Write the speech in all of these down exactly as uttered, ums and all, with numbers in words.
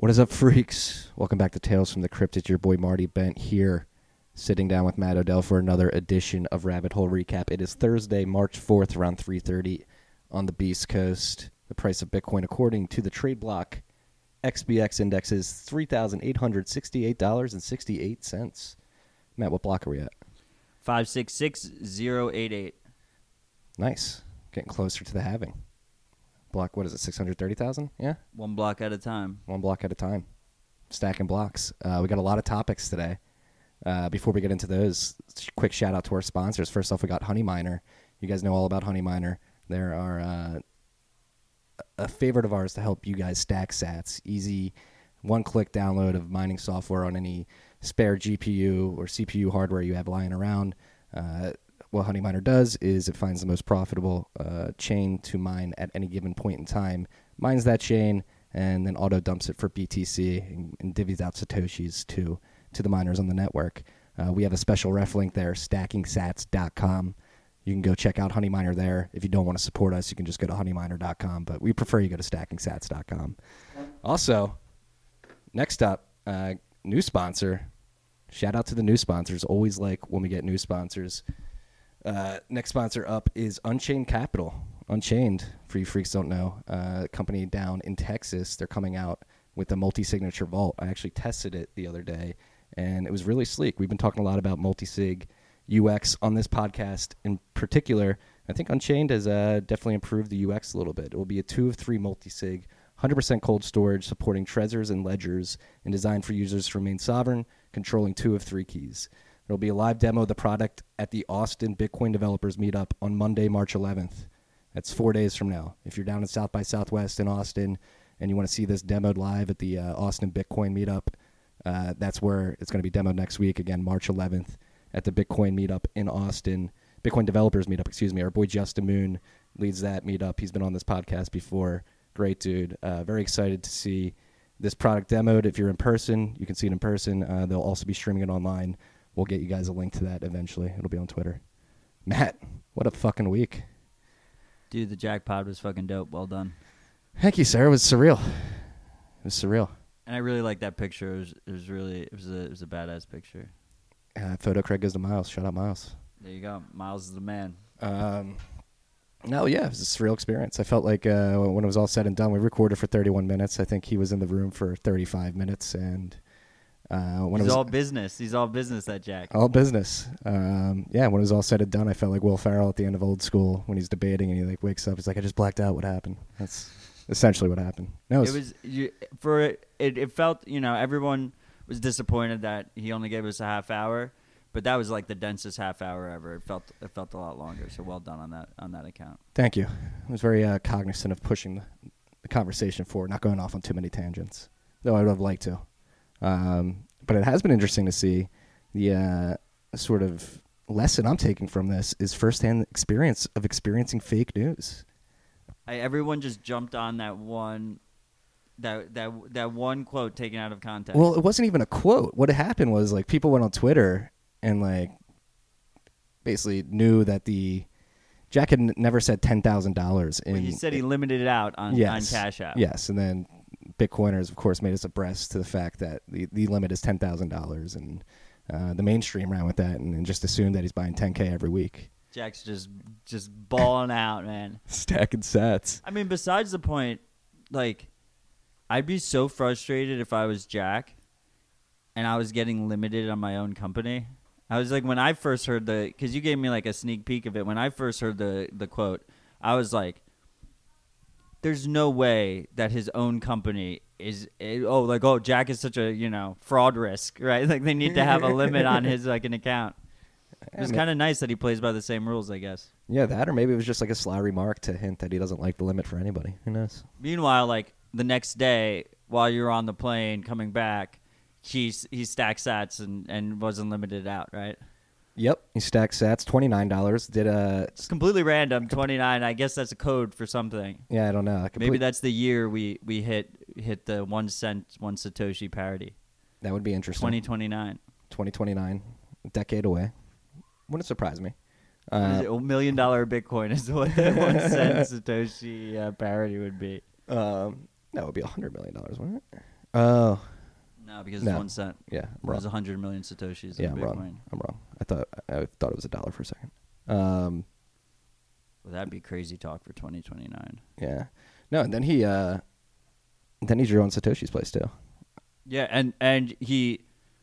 What is up, freaks? Welcome back to Tales from the Crypt. It's your boy Marty Bent here, sitting down with Matt Odell for another edition of Rabbit Hole Recap. It is Thursday, March fourth, around three thirty on the Beast Coast. The price of Bitcoin, according to the trade block X B X index, is three thousand eight hundred sixty-eight dollars and sixty-eight cents. Matt, what block are we at? five six six zero eight eight. Nice. Getting closer to the halving. Block, what is it, six hundred thirty thousand? Yeah? One block at a time. One block at a time. Stacking blocks. Uh, we got a lot of topics today. Uh, before we get into those, quick shout out to our sponsors. First off, we got Honey Miner. You guys know all about Honey Miner. They're our, uh, a favorite of ours to help you guys stack sats. Easy one-click download of mining software on any spare G P U or C P U hardware you have lying around. Uh, what Honey Miner does is it finds the most profitable uh, chain to mine at any given point in time, mines that chain, and then auto dumps it for B T C and, and divvies out Satoshis to, to the miners on the network. Uh, we have a special ref link there, stacking sats dot com. You can go check out Honey Miner there. If you don't want to support us, you can just go to honey miner dot com, but we prefer you go to stacking sats dot com. Also, next up, uh, new sponsor. Shout out to the new sponsors. Always like when we get new sponsors. Uh, next sponsor up is Unchained Capital. Unchained, for you freaks don't know, uh, a company down in Texas. They're coming out with a multi-signature vault. I actually tested it the other day, and it was really sleek. We've been talking a lot about multi-sig U X on this podcast in particular. I think Unchained has uh, definitely improved the U X a little bit. It will be a two of three multi-sig, one hundred percent cold storage, supporting Trezors and Ledgers, and designed for users to remain sovereign, controlling two of three keys. There will be a live demo of the product at the Austin Bitcoin Developers Meetup on Monday, March eleventh. That's four days from now. If you're down in South by Southwest in Austin and you want to see this demoed live at the uh, Austin Bitcoin Meetup, uh, that's where it's going to be demoed next week, again, March eleventh, at the Bitcoin Meetup in Austin. Bitcoin Developers Meetup, excuse me. Our boy Justin Moon leads that meetup. He's been on this podcast before. Great dude. Uh, very excited to see this product demoed. If you're in person, you can see it in person. Uh, they'll also be streaming it online. We'll get you guys a link to that eventually. It'll be on Twitter. Matt, what a fucking week. Dude, the jackpot was fucking dope. Well done. Thank you, sir. It was surreal. It was surreal. And I really like that picture. It was, it was really, it was a, it was a badass picture. Uh, photo credit goes to Miles. Shout out Miles. There you go. Miles is the man. Um, no, yeah, it was a surreal experience. I felt like uh, when it was all said and done, we recorded for thirty-one minutes. I think he was in the room for thirty-five minutes, and uh, when He's it was all business. He's all business, that Jack. all business. Um, yeah, when it was all said and done, I felt like Will Ferrell at the end of Old School when he's debating and he like wakes up. He's like, I just blacked out. What happened? That's essentially what happened. No, It was you, for it, it. It felt, you know, everyone was disappointed that he only gave us a half hour, but that was like the densest half hour ever. It felt it felt a lot longer. So well done on that on that account. Thank you. I was very uh, cognizant of pushing the, the conversation forward, not going off on too many tangents, though I would have liked to. Um, but it has been interesting to see the uh, sort of lesson I'm taking from this is firsthand experience of experiencing fake news. I, everyone just jumped on that one, that that that one quote taken out of context. Well, it wasn't even a quote. What happened was like people went on Twitter and like basically knew that the Jack had n- never said ten thousand dollars in. Well, he said he limited it out on, yes, on Cash App. Yes, and then Bitcoiners, of course, made us abreast to the fact that the, the limit is ten thousand dollars, and uh, the mainstream ran with that and, and just assumed that he's buying ten K every week. Jack's just just balling out, man. Stacking sats. I mean, besides the point, like, I'd be so frustrated if I was Jack and I was getting limited on my own company. I was like, when I first heard the, because you gave me like a sneak peek of it. When I first heard the, the quote, I was like, there's no way that his own company is, it, oh, like, oh, Jack is such a, you know, fraud risk, right? Like, they need to have a limit on his, like, an account. It was kind of nice that he plays by the same rules, I guess. Yeah, that, or maybe it was just like a sly remark to hint that he doesn't like the limit for anybody. Who knows? Meanwhile, like, the next day, while you're on the plane coming back, he's, he stacked sats and, and wasn't limited out, right? Yep, he stacked sats, twenty-nine dollars. Did a... It's completely random, twenty-nine. I guess that's a code for something. Yeah, I don't know. Complete... Maybe that's the year we, we hit hit the one cent, one Satoshi parity. That would be interesting. twenty twenty-nine. twenty twenty-nine, a decade away. Wouldn't surprise me. What is Uh, it? A million dollar Bitcoin is what the one cent Satoshi uh, parity would be. um, that would be one hundred million dollars, wouldn't it? Oh, No, because No. it's one cent. yeah, I'm There's wrong. a hundred million satoshis Yeah, in I'm Bitcoin. wrong. I'm wrong. I thought I thought it was a dollar for a second. Um, Well, that'd be crazy talk for twenty twenty-nine. yeah. No, and then he uh, then he drew on Satoshi's place too. Yeah, and and he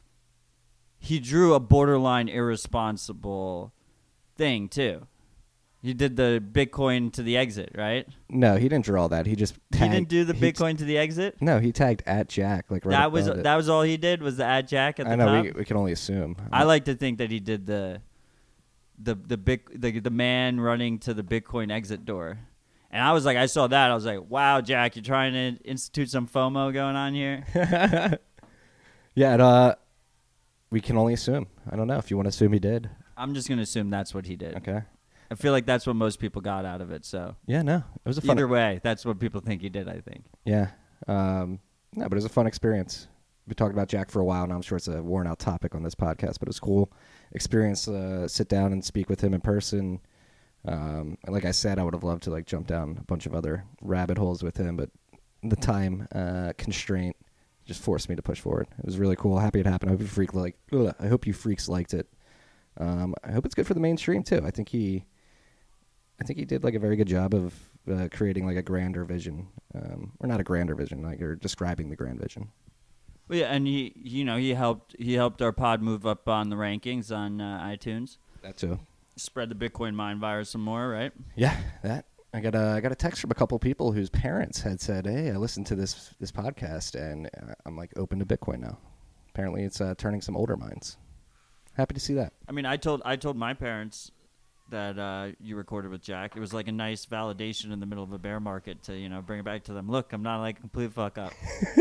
he drew a borderline irresponsible thing too. He did the Bitcoin to the exit, right? No, he didn't draw that. He just tagged, he didn't do the he t- Bitcoin to the exit. no, he tagged at Jack like right that was above it. that was all he did was the add Jack at the I know top. we we can only assume. I like to think that he did the the the big the the man running to the Bitcoin exit door. And I was like, I saw that. I was like, wow, Jack, you're trying to institute some FOMO going on here. yeah, and, uh, we can only assume. I don't know if you want to assume he did. I'm just gonna assume that's what he did. Okay. I feel like that's what most people got out of it. So Yeah, no, it was a fun. either way, that's what people think he did. I think. Yeah. Um, no, but it was a fun experience. We talked about Jack for a while, and I'm sure it's a worn out topic on this podcast, but it was cool experience. Uh, sit down and speak with him in person. Um, and like I said, I would have loved to like jump down a bunch of other rabbit holes with him, but the time uh, constraint just forced me to push forward. It was really cool. Happy it happened. I hope you freak like. Ugh, I hope you freaks liked it. Um, I hope it's good for the mainstream too. I think he, I think he did like a very good job of uh, creating like a grander vision, um, or not a grander vision, like or describing the grand vision. Well, yeah, and he, you know, he helped he helped our pod move up on the rankings on uh, iTunes. That too. Spread the Bitcoin mind virus some more, right? Yeah, that I got a I got a text from a couple people whose parents had said, "Hey, I listened to this this podcast and uh, I'm like open to Bitcoin now." Apparently, it's uh, turning some older minds. Happy to see that. I mean, I told I told my parents that uh, you recorded with Jack. It was like a nice validation in the middle of a bear market to you know bring it back to them. Look, I'm not like a complete fuck up.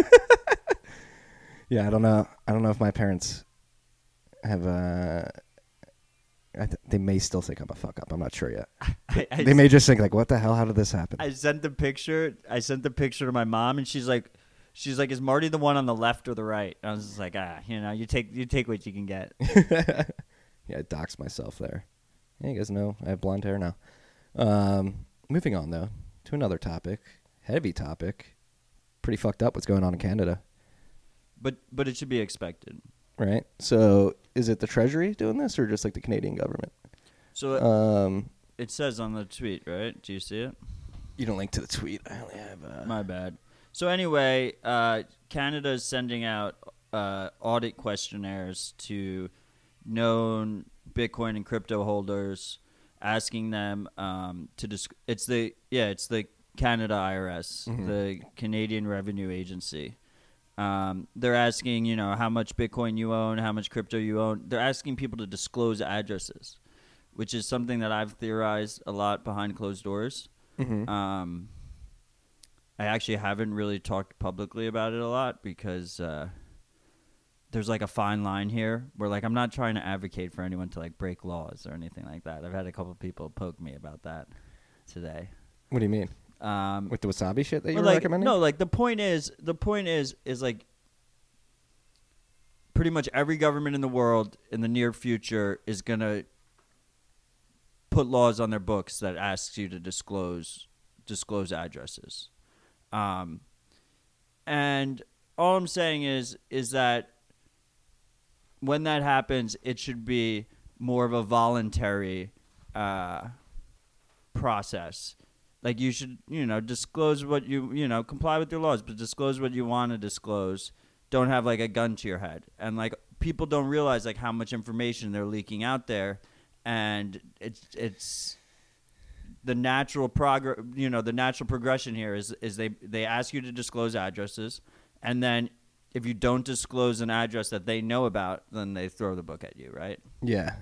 Yeah, I don't know. I don't know if my parents have. Uh, I th- they may still think I'm a fuck up. I'm not sure yet. I, I, They may just think like, "What the hell? How did this happen?" I sent the picture. I sent the picture to my mom, and she's like, she's like, "Is Marty the one on the left or the right?" And I was just like, "Ah, you know, you take you take what you can get." Yeah, I doxed myself there. Yeah, you guys know I have blonde hair now. Um, moving on though to another topic, heavy topic. Pretty fucked up what's going on in Canada, But but it should be expected. right? So is it the Treasury doing this, or just like the Canadian government? So it, Um, it says on the tweet, right? Do you see it? you don't link to the tweet. I only have. Uh, My bad. So anyway, uh, Canada is sending out uh, audit questionnaires to known Bitcoin and crypto holders, asking them um, to disc- it's the yeah it's the Canada I R S, Mhm. the Canadian Revenue Agency. Um, they're asking you know how much Bitcoin you own, how much crypto you own. They're asking people to disclose addresses, which is something that I've theorized a lot behind closed doors. mhm. Um, I actually haven't really talked publicly about it a lot because uh, there's like a fine line here where like I'm not trying to advocate for anyone to like break laws or anything like that. I've had a couple people poke me about that today. What do you mean Um, with the wasabi shit that you well, were like, recommending? no, like the point is, the point is, is like pretty much every government in the world in the near future is gonna put laws on their books that asks you to disclose disclose addresses. Um, and all I'm saying is is that when that happens, it should be more of a voluntary uh, process. Like you should, you know, disclose what you, you know, comply with your laws, but disclose what you want to disclose. Don't have like a gun to your head. And like people don't realize like how much information they're leaking out there, and it's it's the natural progress. You know, the natural progression here is is they they ask you to disclose addresses, and then if you don't disclose an address that they know about, then they throw the book at you, right? Yeah.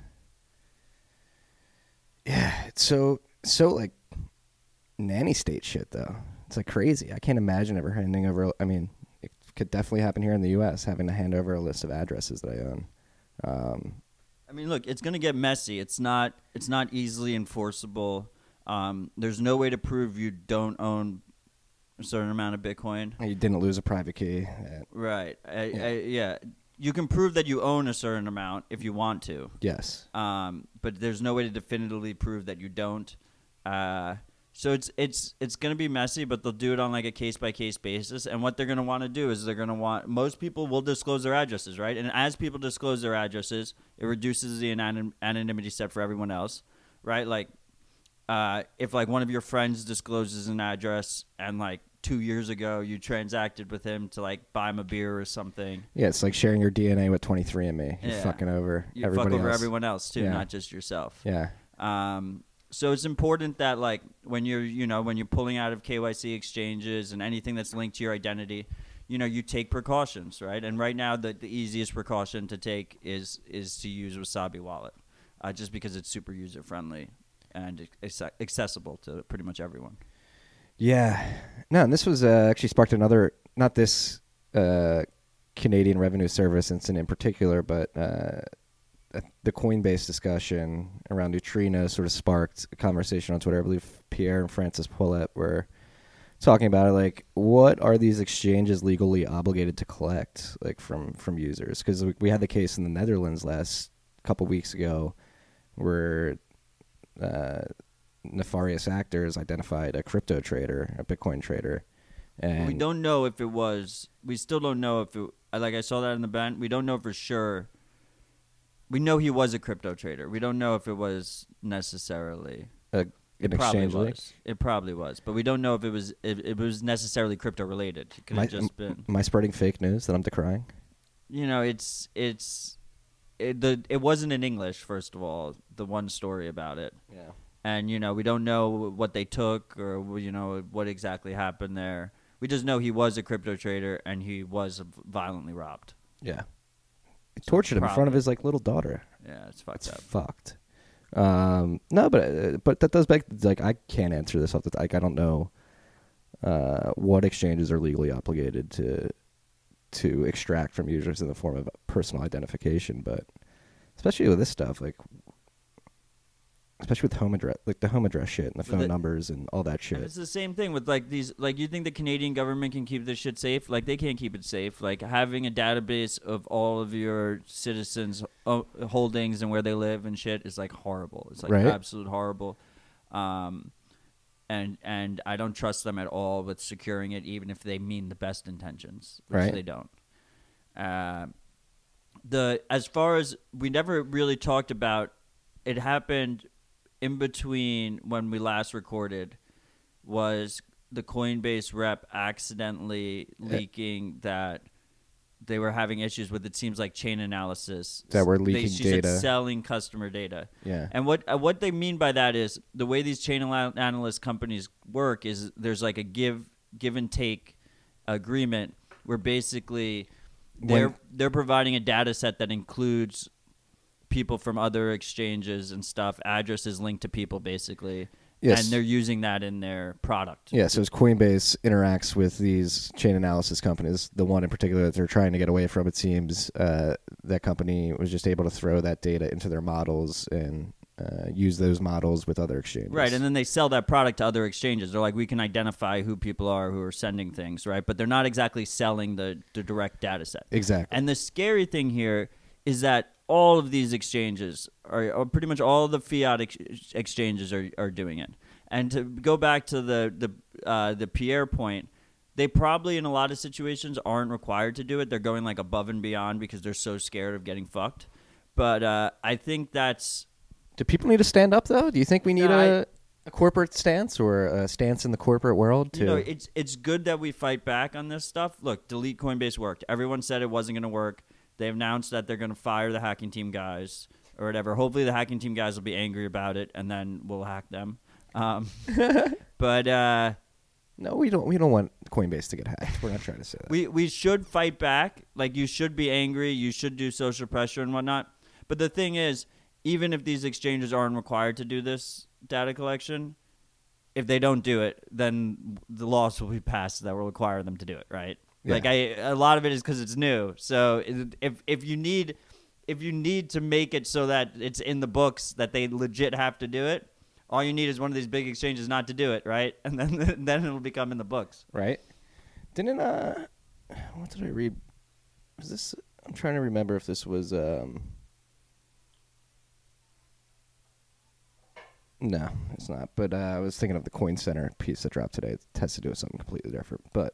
Yeah, it's so so like nanny state shit though. It's like crazy. I can't imagine ever handing over. I mean, it could definitely happen here in the U S having to hand over a list of addresses that I own. Um, I mean, look, it's going to get messy. It's not it's not easily enforceable. Um, there's no way to prove you don't own a certain amount of Bitcoin. you didn't lose a private key. Uh, Right. I, Yeah. I, yeah. You can prove that you own a certain amount if you want to. yes. Um, but there's no way to definitively prove that you don't. Uh, So it's it's it's going to be messy, but they'll do it on like a case by case basis. And what they're going to want to do is they're going to want most people will disclose their addresses, right? And as people disclose their addresses, it reduces the anonym- anonymity step for everyone else, right? Like uh, if like one of your friends discloses an address and like two years ago you transacted with him to like buy him a beer or something, Yeah, it's like sharing your D N A with twenty-three and me. You're Yeah. fucking over you everybody fuck over else. everyone else too, Yeah. not just yourself. Yeah. Um, so it's important that like when you're, you know, when you're pulling out of K Y C exchanges and anything that's linked to your identity, you know, you take precautions, right? And right now, the, the easiest precaution to take is is to use Wasabi Wallet, uh, just because it's super user friendly and ac- accessible to pretty much everyone. Yeah. No, and this was uh, actually sparked another, not this uh, Canadian Revenue Service incident in particular, but uh, the Coinbase discussion around Neutrino sort of sparked a conversation on Twitter. I believe Pierre and Francis Poulet were talking about it. Like, what are these exchanges legally obligated to collect, like from from users? Because we, we had the case in the Netherlands last couple weeks ago, where uh, nefarious actors identified a crypto trader, a Bitcoin trader, and we don't know if it was. We still don't know if it. Like I saw that in the band. We don't know for sure. We know he was a crypto trader. We don't know if it was necessarily. a, It an probably exchange link. was. It probably was, but we don't know if it was. If it was necessarily crypto related. It could Am I, have just am- been. am I spreading fake news that I'm decrying? You know, it's it's. It, the it wasn't in English. First of all, the one story about it. Yeah. And you know, we don't know what they took or you know what exactly happened there. We just know he was a crypto trader and he was violently robbed. Yeah. He tortured him in front of probably- his like little daughter. Yeah, it's fucked It's up. fucked. Um, no, but uh, but that does beg like I can't answer this off the like I don't know uh, what exchanges are legally obligated to to extract from users in the form of personal identification, but especially with this stuff, like especially with home address, like the home address shit and the But phone the- numbers and all that And shit. it's the same thing with like these. Like, you think the Canadian government can keep this shit safe? Like, they can't keep it safe. Like, having a database of all of your citizens' o- holdings and where they live and shit is like horrible. It's like Right. absolute horrible. Um, and and I don't trust them at all with securing it, even if they mean the best intentions, which Right. they don't. Uh, the as far as we never really talked about, it happened in between when we last recorded, was the Coinbase rep accidentally leaking that they were having issues with, it seems like, chain analysis. That were They- leaking she data. said selling customer data. Yeah. And what uh, what they mean by that is the way these chain anal- analyst companies work is there's like a give give and take agreement where basically they're When- they're providing a data set that includes people from other exchanges and stuff, addresses linked to people basically, Yes. and they're using that in their product. Yeah, so as Coinbase interacts with these chain analysis companies, the one in particular that they're trying to get away from, it seems, uh, that company was just able to throw that data into their models and uh, use those models with other exchanges. Right, and then they sell that product to other exchanges. They're like, we can identify who people are who are sending things, right? But they're not exactly selling the, the direct data set. Exactly. And the scary thing here is that all of these exchanges, are, or pretty much all the fiat ex- exchanges are, are doing it. And to go back to the, the, uh, the Pierre point, they probably in a lot of situations aren't required to do it. They're going like above and beyond because they're so scared of getting fucked. But uh, I think that's... Do people need to stand up, though? Do you think we need No, I- a, a corporate stance or a stance in the corporate world? To You know, it's it's good that we fight back on this stuff. Look, delete Coinbase worked. Everyone said it wasn't going to work. They announced that they're going to fire the hacking team guys or whatever. Hopefully, the hacking team guys will be angry about it, and then we'll hack them. Um, but uh, no, we don't. We don't want Coinbase to get hacked. We're not trying to say that. we we should fight back. Like, you should be angry. You should do social pressure and whatnot. But the thing is, even if these exchanges aren't required to do this data collection, if they don't do it, then the laws will be passed that will require them to do it, right? Yeah. Like, I, a lot of it is because it's new. So it- if if you need if you need to make it so that it's in the books that they legit have to do it, all you need is one of these big exchanges not to do it, right? And then then it'll become in the books. Right? Didn't uh, what did I read? Was this? I'm trying to remember if this was um. No, it's not. But uh, I was thinking of the Coin Center piece that dropped today. It has to do with something completely different. But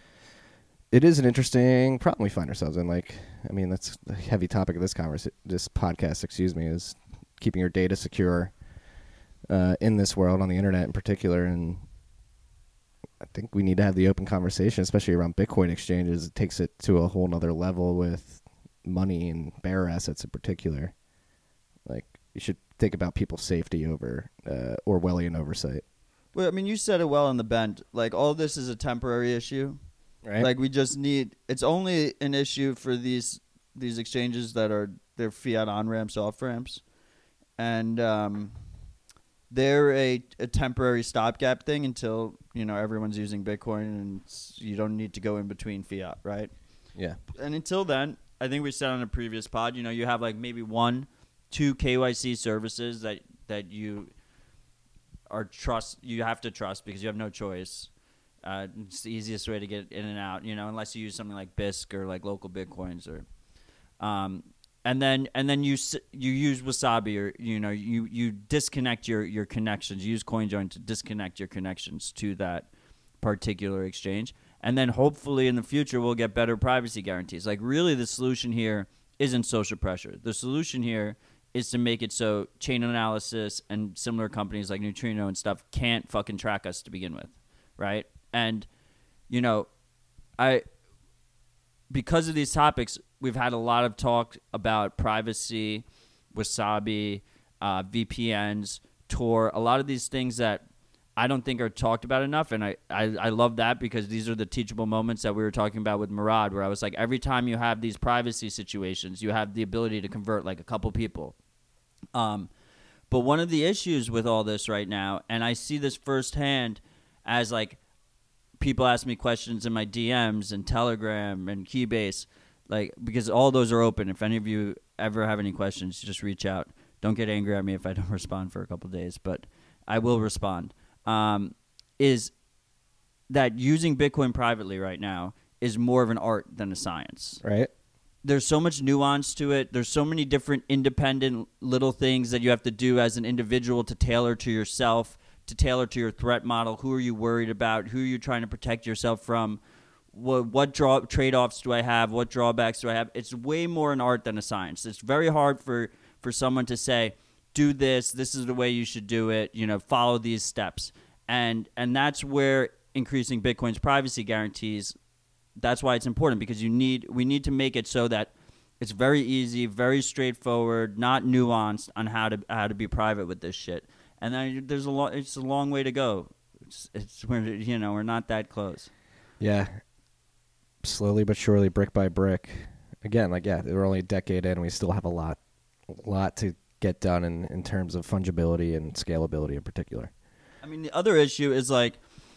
it is an interesting problem we find ourselves in. Like, I mean, that's a heavy topic of this conversa- this podcast, excuse me, is keeping your data secure uh, in this world, on the internet in particular. And I think we need to have the open conversation, especially around Bitcoin exchanges. It takes it to a whole nother level with money and bearer assets in particular. Like, you should think about people's safety over uh, Orwellian oversight. Well, I mean, you said it well on the bend. Like, all this is a temporary issue. Right. Like, we just need. It's only an issue for these these exchanges that are they're fiat on ramps, off ramps, and um, they're a, a temporary stopgap thing until you know everyone's using Bitcoin and you don't need to go in between fiat, right? Yeah. And until then, I think we said on a previous pod, you know, you have like maybe one, two K Y C services that that you are trust. You have to trust because you have no choice. Uh, it's the easiest way to get in and out, you know, unless you use something like Bisq or like local Bitcoins or, um, and then and then you you use Wasabi or you know you you disconnect your your connections. You use CoinJoin to disconnect your connections to that particular exchange, and then hopefully in the future we'll get better privacy guarantees. Like really, the solution here isn't social pressure. The solution here is to make it so chain analysis and similar companies like Neutrino and stuff can't fucking track us to begin with, right? And, you know, I because of these topics, we've had a lot of talk about privacy, Wasabi, uh, V P Ns, Tor, a lot of these things that I don't think are talked about enough. And I, I, I love that because these are the teachable moments that we were talking about with Murad, where I was like, every time you have these privacy situations, you have the ability to convert like a couple people. Um, but one of the issues with all this right now, and I see this firsthand as like, people ask me questions in my D Ms and Telegram and Keybase, like because all those are open. If any of you ever have any questions, just reach out. Don't get angry at me if I don't respond for a couple of days, but I will respond. Um, is that using Bitcoin privately right now is more of an art than a science. Right. There's so much nuance to it. There's so many different independent little things that you have to do as an individual to tailor to yourself, to tailor to your threat model. Who are you worried about? Who are you trying to protect yourself from? What, what draw, trade-offs do I have? What drawbacks do I have? It's way more an art than a science. It's very hard for, for someone to say, do this, this is the way you should do it, you know, follow these steps. And and that's where increasing Bitcoin's privacy guarantees, that's why it's important, because you need we need to make it so that it's very easy, very straightforward, not nuanced on how to how to be private with this shit. And then there's a lot. It's a long way to go. It's, it's we're you know we're not that close. Yeah. Slowly but surely, brick by brick. Again, like yeah, we're only a decade in, and we still have a lot, a lot to get done in, in terms of fungibility and scalability in particular. I mean, the other issue is like,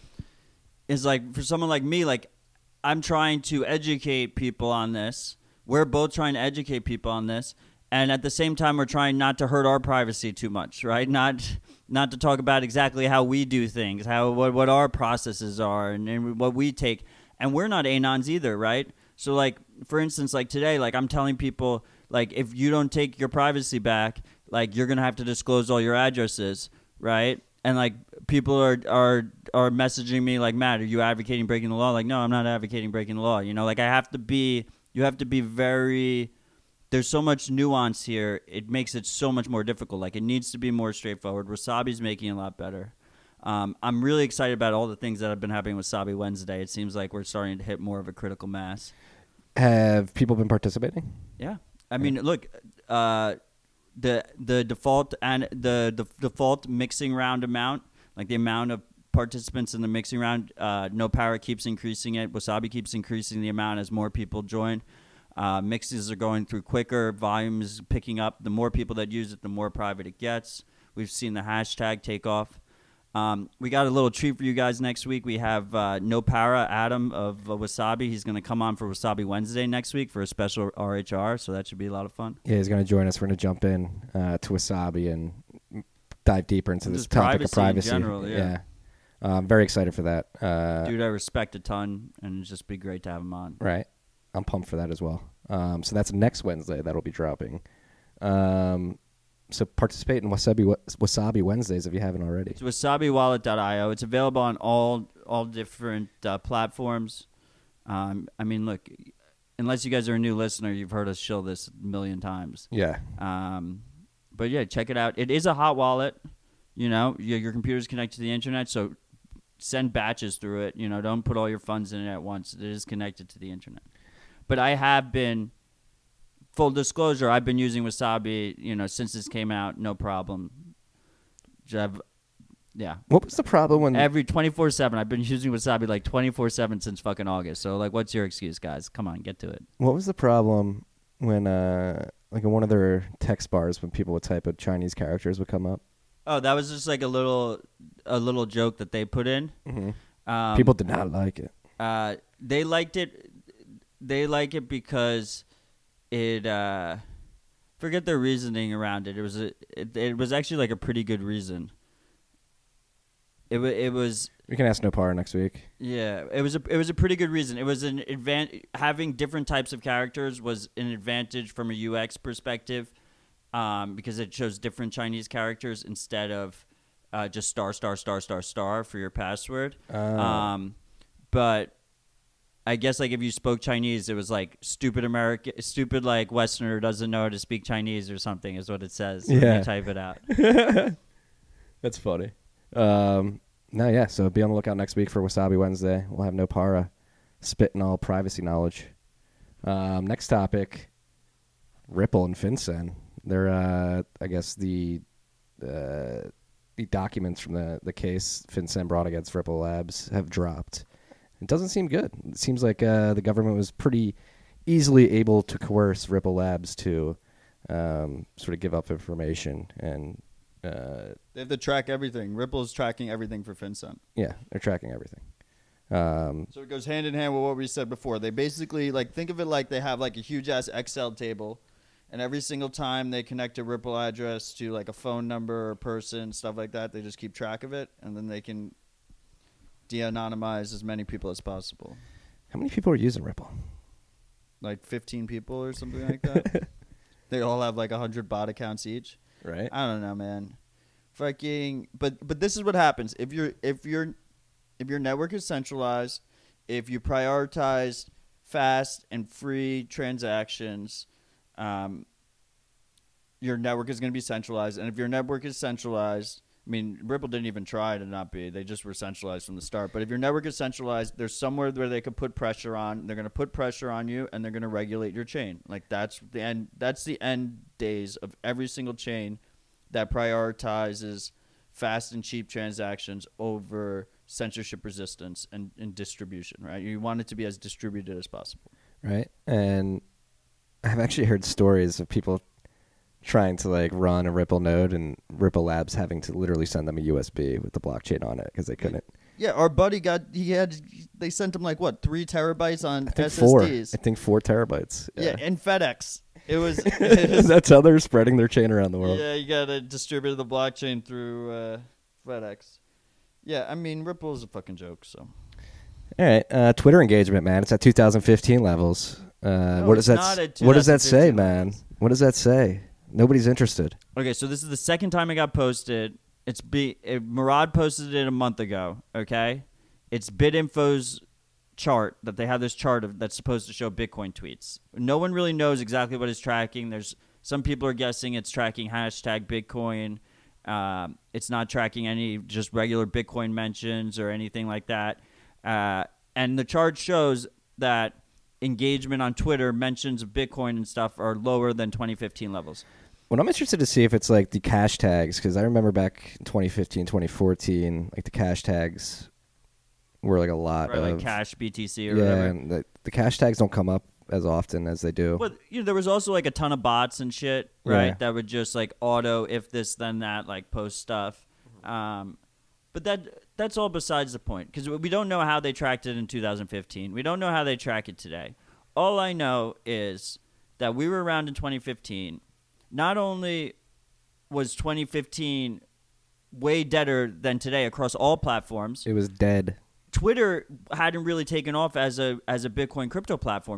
is like for someone like me, like I'm trying to educate people on this. We're both trying to educate people on this. And at the same time, we're trying not to hurt our privacy too much, right? Not not to talk about exactly how we do things, how what, what our processes are, and, and what we take. And we're not anons either, right? So, like, for instance, like today, like I'm telling people, like, if you don't take your privacy back, like, you're going to have to disclose all your addresses, right? And, like, people are, are, are messaging me, like, Matt, are you advocating breaking the law? Like, no, I'm not advocating breaking the law. You know, like, I have to be, you have to be very... There's so much nuance here. It makes it so much more difficult. Like, it needs to be more straightforward. Wasabi's making it a lot better. Um, I'm really excited about all the things that have been happening with Wasabi Wednesday. It seems like we're starting to hit more of a critical mass. Have people been participating? Yeah. I mean, look, uh, the the default and the, the default mixing round amount, like the amount of participants in the mixing round, uh, No Power keeps increasing it. Wasabi keeps increasing the amount as more people join. Uh, mixes are going through quicker, volume is picking up. The more people that use it, the more private it gets. We've seen the hashtag take off. Um, we got a little treat for you guys next week. We have uh, No Para, Adam of uh, Wasabi. He's going to come on for Wasabi Wednesday next week for a special R H R, so that should be a lot of fun. Yeah, he's going to join us. We're going to jump in uh, to Wasabi and dive deeper into this Just topic of privacy. in general, yeah. yeah. Uh, I'm very excited for that. Uh, Dude, I respect a ton, and it'd just be great to have him on. Right. I'm pumped for that as well. Um, so that's next Wednesday that'll be dropping. Um, so participate in Wasabi Wasabi Wednesdays if you haven't already. It's wasabi wallet dot io. It's available on all all different uh, platforms. Um, I mean, look, unless you guys are a new listener, you've heard us shill this a million times. Yeah. Um, but yeah, check it out. It is a hot wallet. You know, your, your computer's connected to the internet, so send batches through it. You know, don't put all your funds in it at once. It is connected to the internet. But I have been, full disclosure, I've been using Wasabi, you know, since this came out, no problem. I've, yeah. What was the problem when Every twenty-four seven, I've been using Wasabi like twenty-four seven since fucking August. So, like, what's your excuse, guys? Come on, get to it. What was the problem when, uh, like, in one of their text bars when people would type out Chinese characters would come up? Oh, that was just like a little, a little joke that they put in. Mm-hmm. Um, People did not like it. Uh, they liked it. They like it because it. Uh, forget their reasoning around it. It was a. It, it was actually like a pretty good reason. It wa It was. We can ask Nopara next week. Yeah, it was a. It was a pretty good reason. It was an advan Having different types of characters was an advantage from a U X perspective. Um, because it shows different Chinese characters instead of uh, just star, star, star, star, star for your password. Oh. Um, but I guess like if you spoke Chinese, it was like stupid American, stupid like Westerner doesn't know how to speak Chinese or something is what it says when Yeah. you type it out. That's funny. Um, no, yeah. So be on the lookout next week for Wasabi Wednesday. We'll have Nopara spitting all privacy knowledge. Um, next topic: Ripple and FinCEN. They're, uh, I guess, the uh, the documents from the, the case FinCEN brought against Ripple Labs have dropped. It doesn't seem good. It seems like uh, the government was pretty easily able to coerce Ripple Labs to um, sort of give up information. And uh, They have to track everything. Ripple's tracking everything for FinCEN. yeah, they're tracking everything. Um, So it goes hand in hand with what we said before. They basically, like, think of it like they have, like, a huge-ass Excel table. And every single time they connect a Ripple address to, like, a phone number or person, stuff like that, they just keep track of it. And then they can de-anonymize as many people as possible. how many people are using Ripple? Like fifteen people or something like that. They all have, like, one hundred bot accounts each. Right? I don't know, man. Fucking, but but this is what happens if your if your if your network is centralized, if you prioritize fast and free transactions, um, your network is going to be centralized. And if your network is centralized, I mean, Ripple didn't even try to not be; they just were centralized from the start. But if your network is centralized, there's somewhere where they could put pressure on. They're going to put pressure on you, and they're going to regulate your chain. Like that's the end. That's the end days of every single chain that prioritizes fast and cheap transactions over censorship resistance and, and distribution, right? You want it to be as distributed as possible. Right? And I've actually heard stories of people trying to like run a Ripple node and Ripple Labs having to literally send them a U S B with the blockchain on it because they couldn't. Yeah, our buddy got, he had, they sent him like what, three terabytes on I think S S Ds? four. I think four terabytes. Yeah, and FedEx. It was, it was That's how they're spreading their chain around the world. yeah, you got to distribute the blockchain through uh, FedEx. Yeah, I mean, Ripple is a fucking joke, so. All right, uh, Twitter engagement, man. It's at two thousand fifteen levels. Uh, No, what it's does that? not s- at What does that say, twenty fifteen man? levels. What does that say? Nobody's interested. Okay, so this is the second time it got posted. It's be it, Murad posted it a month ago. Okay, it's BitInfo's chart that they have this chart of that's supposed to show Bitcoin tweets. No one really knows exactly what it's tracking. There's some people are guessing it's tracking hashtag Bitcoin. Um, it's not tracking any just regular Bitcoin mentions or anything like that. Uh, and the chart shows that engagement on Twitter, mentions of Bitcoin and stuff are lower than twenty fifteen levels. Well, I'm interested to see if it's like the cash tags because I remember back in twenty fifteen, twenty fourteen, like the cash tags were like a lot Right, of like Cash B T C or yeah, whatever. and the, the cash tags don't come up as often as they do. But you know, there was also like a ton of bots and shit, right? Yeah. That would just like auto if this then that like post stuff. Um, but that that's all besides the point because we don't know how they tracked it in two thousand fifteen. We don't know how they track it today. All I know is that we were around in twenty fifteen. Not only was twenty fifteen way deader than today across all platforms, It was dead. Twitter hadn't really taken off as a as a Bitcoin crypto platform yet.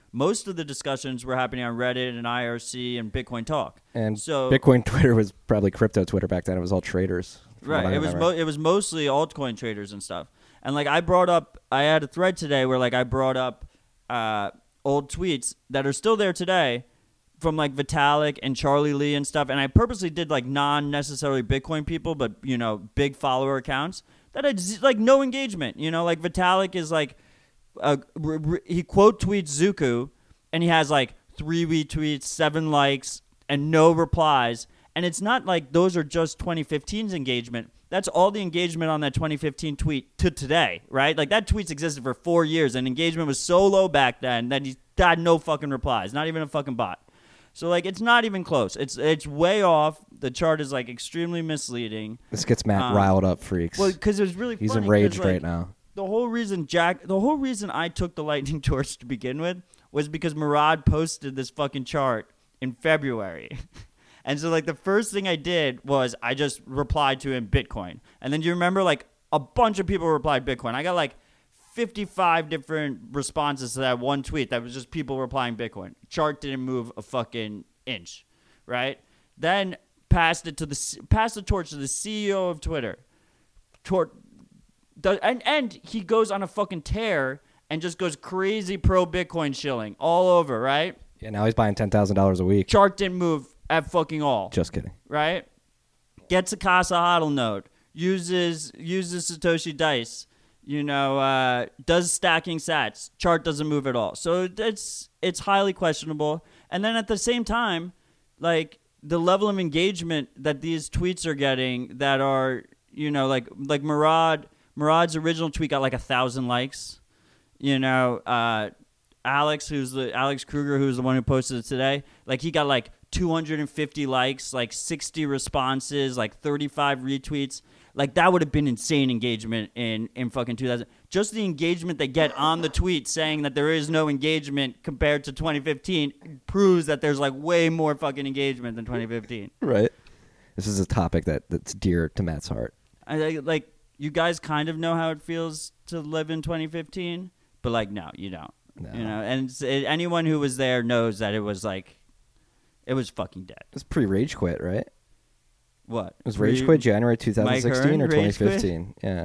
most of the discussions were happening on Reddit and I R C and Bitcoin Talk. And So Bitcoin Twitter was probably crypto Twitter back then. It was all traders. from what I right, it was remember. mo- it was mostly altcoin traders and stuff. And like I brought up, I had a thread today where like I brought up uh, old tweets that are still there today from like Vitalik and Charlie Lee and stuff. And I purposely did like non necessarily Bitcoin people, but you know, big follower accounts that had z- like no engagement. You know, like Vitalik is like uh, r- r- he quote tweets Zuku, and he has like three retweets, seven likes, and no replies. And it's not like those are just twenty fifteen's engagement. That's all the engagement on that twenty fifteen tweet to today, right? Like that tweet's existed for four years, and engagement was so low back then that he had no fucking replies, not even a fucking bot. So like it's not even close. It's it's way off. The chart is like extremely misleading. This gets Matt Um, riled up, freaks. Well, because it was really He's funny 'cause, enraged like, right now. the whole reason Jack, the whole reason I took the lightning torch to begin with was because Murad posted this fucking chart in February. And so like the first thing I did was I just replied to him Bitcoin. And then you remember like a bunch of people replied Bitcoin. I got like fifty-five different responses to that one tweet that was just people replying Bitcoin. Chart didn't move a fucking inch, right? Then passed it to the passed the torch to the C E O of Twitter. Tor- does, and and he goes on a fucking tear and just goes crazy pro Bitcoin shilling all over, right? Yeah, now he's buying ten thousand dollars a week. Chart didn't move at fucking all, Just kidding. right? Gets a Casa Hodl node, uses uses Satoshi Dice, you know, uh, does stacking sats. Chart doesn't move at all, so it's it's highly questionable. And then at the same time, like the level of engagement that these tweets are getting, that are you know like like Murad Murad's original tweet got like a thousand likes, you know. Uh, Alex, who's the Alex Kruger, who's the one who posted it today, like he got like two hundred fifty likes, like sixty responses, like thirty-five retweets. Like that would have been insane engagement in, in fucking two thousand. Just the engagement they get on the tweet saying that there is no engagement compared to twenty fifteen proves that there's like way more fucking engagement than twenty fifteen. Right. This is a topic that, that's dear to Matt's heart. I I- like you guys kind of know how it feels to live in twenty fifteen, but like no, you don't. No. You know, and it's, it, anyone who was there knows that it was like, it was fucking dead. It was pre-Rage Quit, right? It What was Rage Pre- Quit January twenty sixteen Mike or Hearn, Rage Quit? twenty fifteen? Yeah.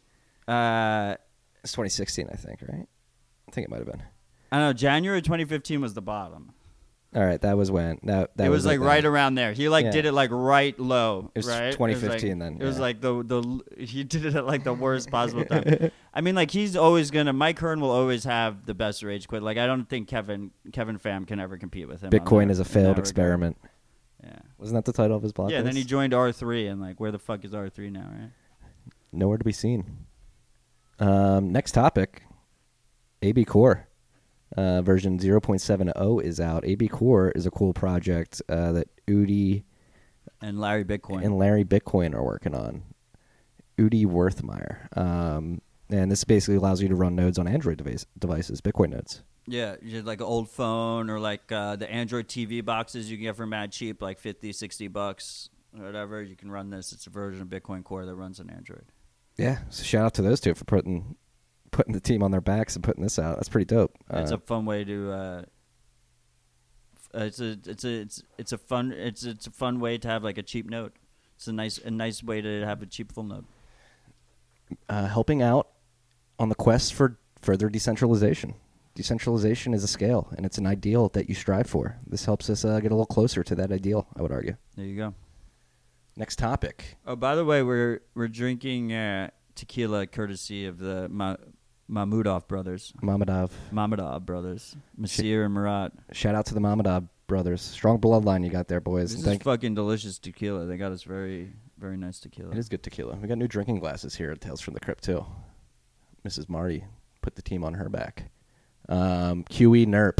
Uh, It's twenty sixteen, I think, right? I think it might have been. I don't know. January twenty fifteen was the bottom. All right, that was when. That, that it was, like then. right around there. He like Yeah. did it like right low. It was right? twenty It was, like- fifteen then, It was yeah. like the the he did it at like the worst possible time. I mean, like he's always gonna. Mike Hearn will always have the best Rage Quit. Like I don't think Kevin Kevin Pham can ever compete with him. on Bitcoin that- is a in that failed regard. experiment. Yeah. Wasn't that the title of his blog Yeah. Then he post? joined R three, and like, where the fuck is R three now, right? Nowhere to be seen. Um, next topic, A B Core. Uh, version zero point seven zero is out. A B Core is a cool project uh, that Udi And Larry Bitcoin. and Larry Bitcoin are working on. Udi Werthmeyer. Um, and this basically allows you to run nodes on Android device, devices, Bitcoin nodes. Yeah, you had like an old phone or like uh, the Android T V boxes you can get for mad cheap, like fifty, sixty bucks, or whatever. You can run this. It's a version of Bitcoin Core that runs on Android. Yeah, so shout out to those two for putting putting the team on their backs and putting this out. That's pretty dope. It's Uh, a fun way to. Uh, f- uh, it's a it's a it's it's a fun it's it's a fun way to have like a cheap node. It's a nice a nice way to have a cheap full node. uh, helping out on the quest for further decentralization. Decentralization is a scale, and it's an ideal that you strive for. This helps us uh, get a little closer to that ideal, I would argue. There you go. Next topic. Oh, by the way, we're we're drinking uh, tequila courtesy of the Ma- Mahmudov brothers, Mamadov. Mamadov brothers, Masir and Murat. Shout out to the Mamadov brothers. Strong bloodline you got there, boys. This And is thank- fucking delicious tequila. They got us very very nice tequila. it is good tequila. We got new drinking glasses here at Tales from the Crypt, too. Missus Marty put the team on her back. Um, Q E NERP.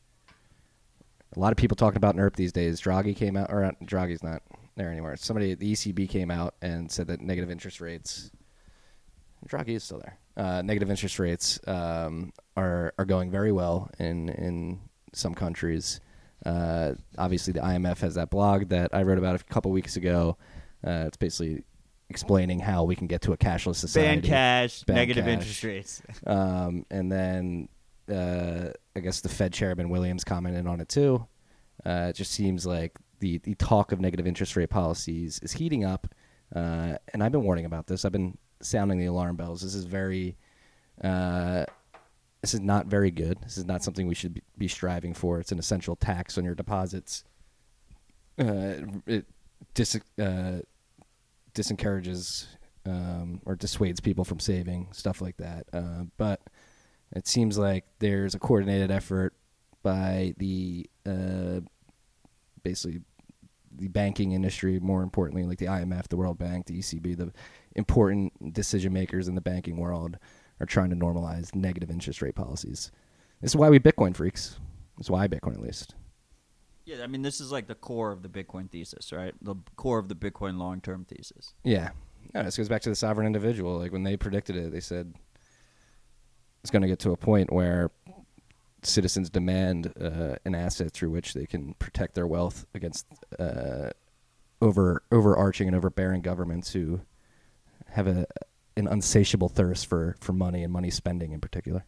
A lot of people talking about NERP these days. Draghi came out, or uh, Draghi's not there anymore. Somebody at the E C B came out and said that negative interest rates. Draghi is still there. Uh, negative interest rates um, are are going very well in in some countries. Uh, obviously, the I M F has that blog that I wrote about a couple weeks ago. Uh, it's basically explaining how we can get to a cashless society. Ban cash, Ban negative cash. interest rates. Um, and then uh, I guess the Fed chairman Williams commented on it too. Uh, it just seems like the, the talk of negative interest rate policies is heating up. Uh, and I've been warning about this. I've been sounding the alarm bells. This is very, uh, this is not very good. This is not something we should be, be striving for. It's an essential tax on your deposits. Uh, it dis, uh, disencourages um, or dissuades people from saving, stuff like that. Uh, but it seems like there's a coordinated effort by the uh, basically the banking industry, more importantly, like the I M F, the World Bank, the E C B, the important decision makers in the banking world are trying to normalize negative interest rate policies. This is why we Bitcoin freaks. This is why I Bitcoin, at least. Yeah, I mean, this is like the core of the Bitcoin thesis, right? The core of the Bitcoin long-term thesis. Yeah. No, this goes back to the sovereign individual. Like when they predicted it, they said it's going to get to a point where citizens demand uh, an asset through which they can protect their wealth against uh, over overarching and overbearing governments who have a an unsatiable thirst for, for money and money spending in particular.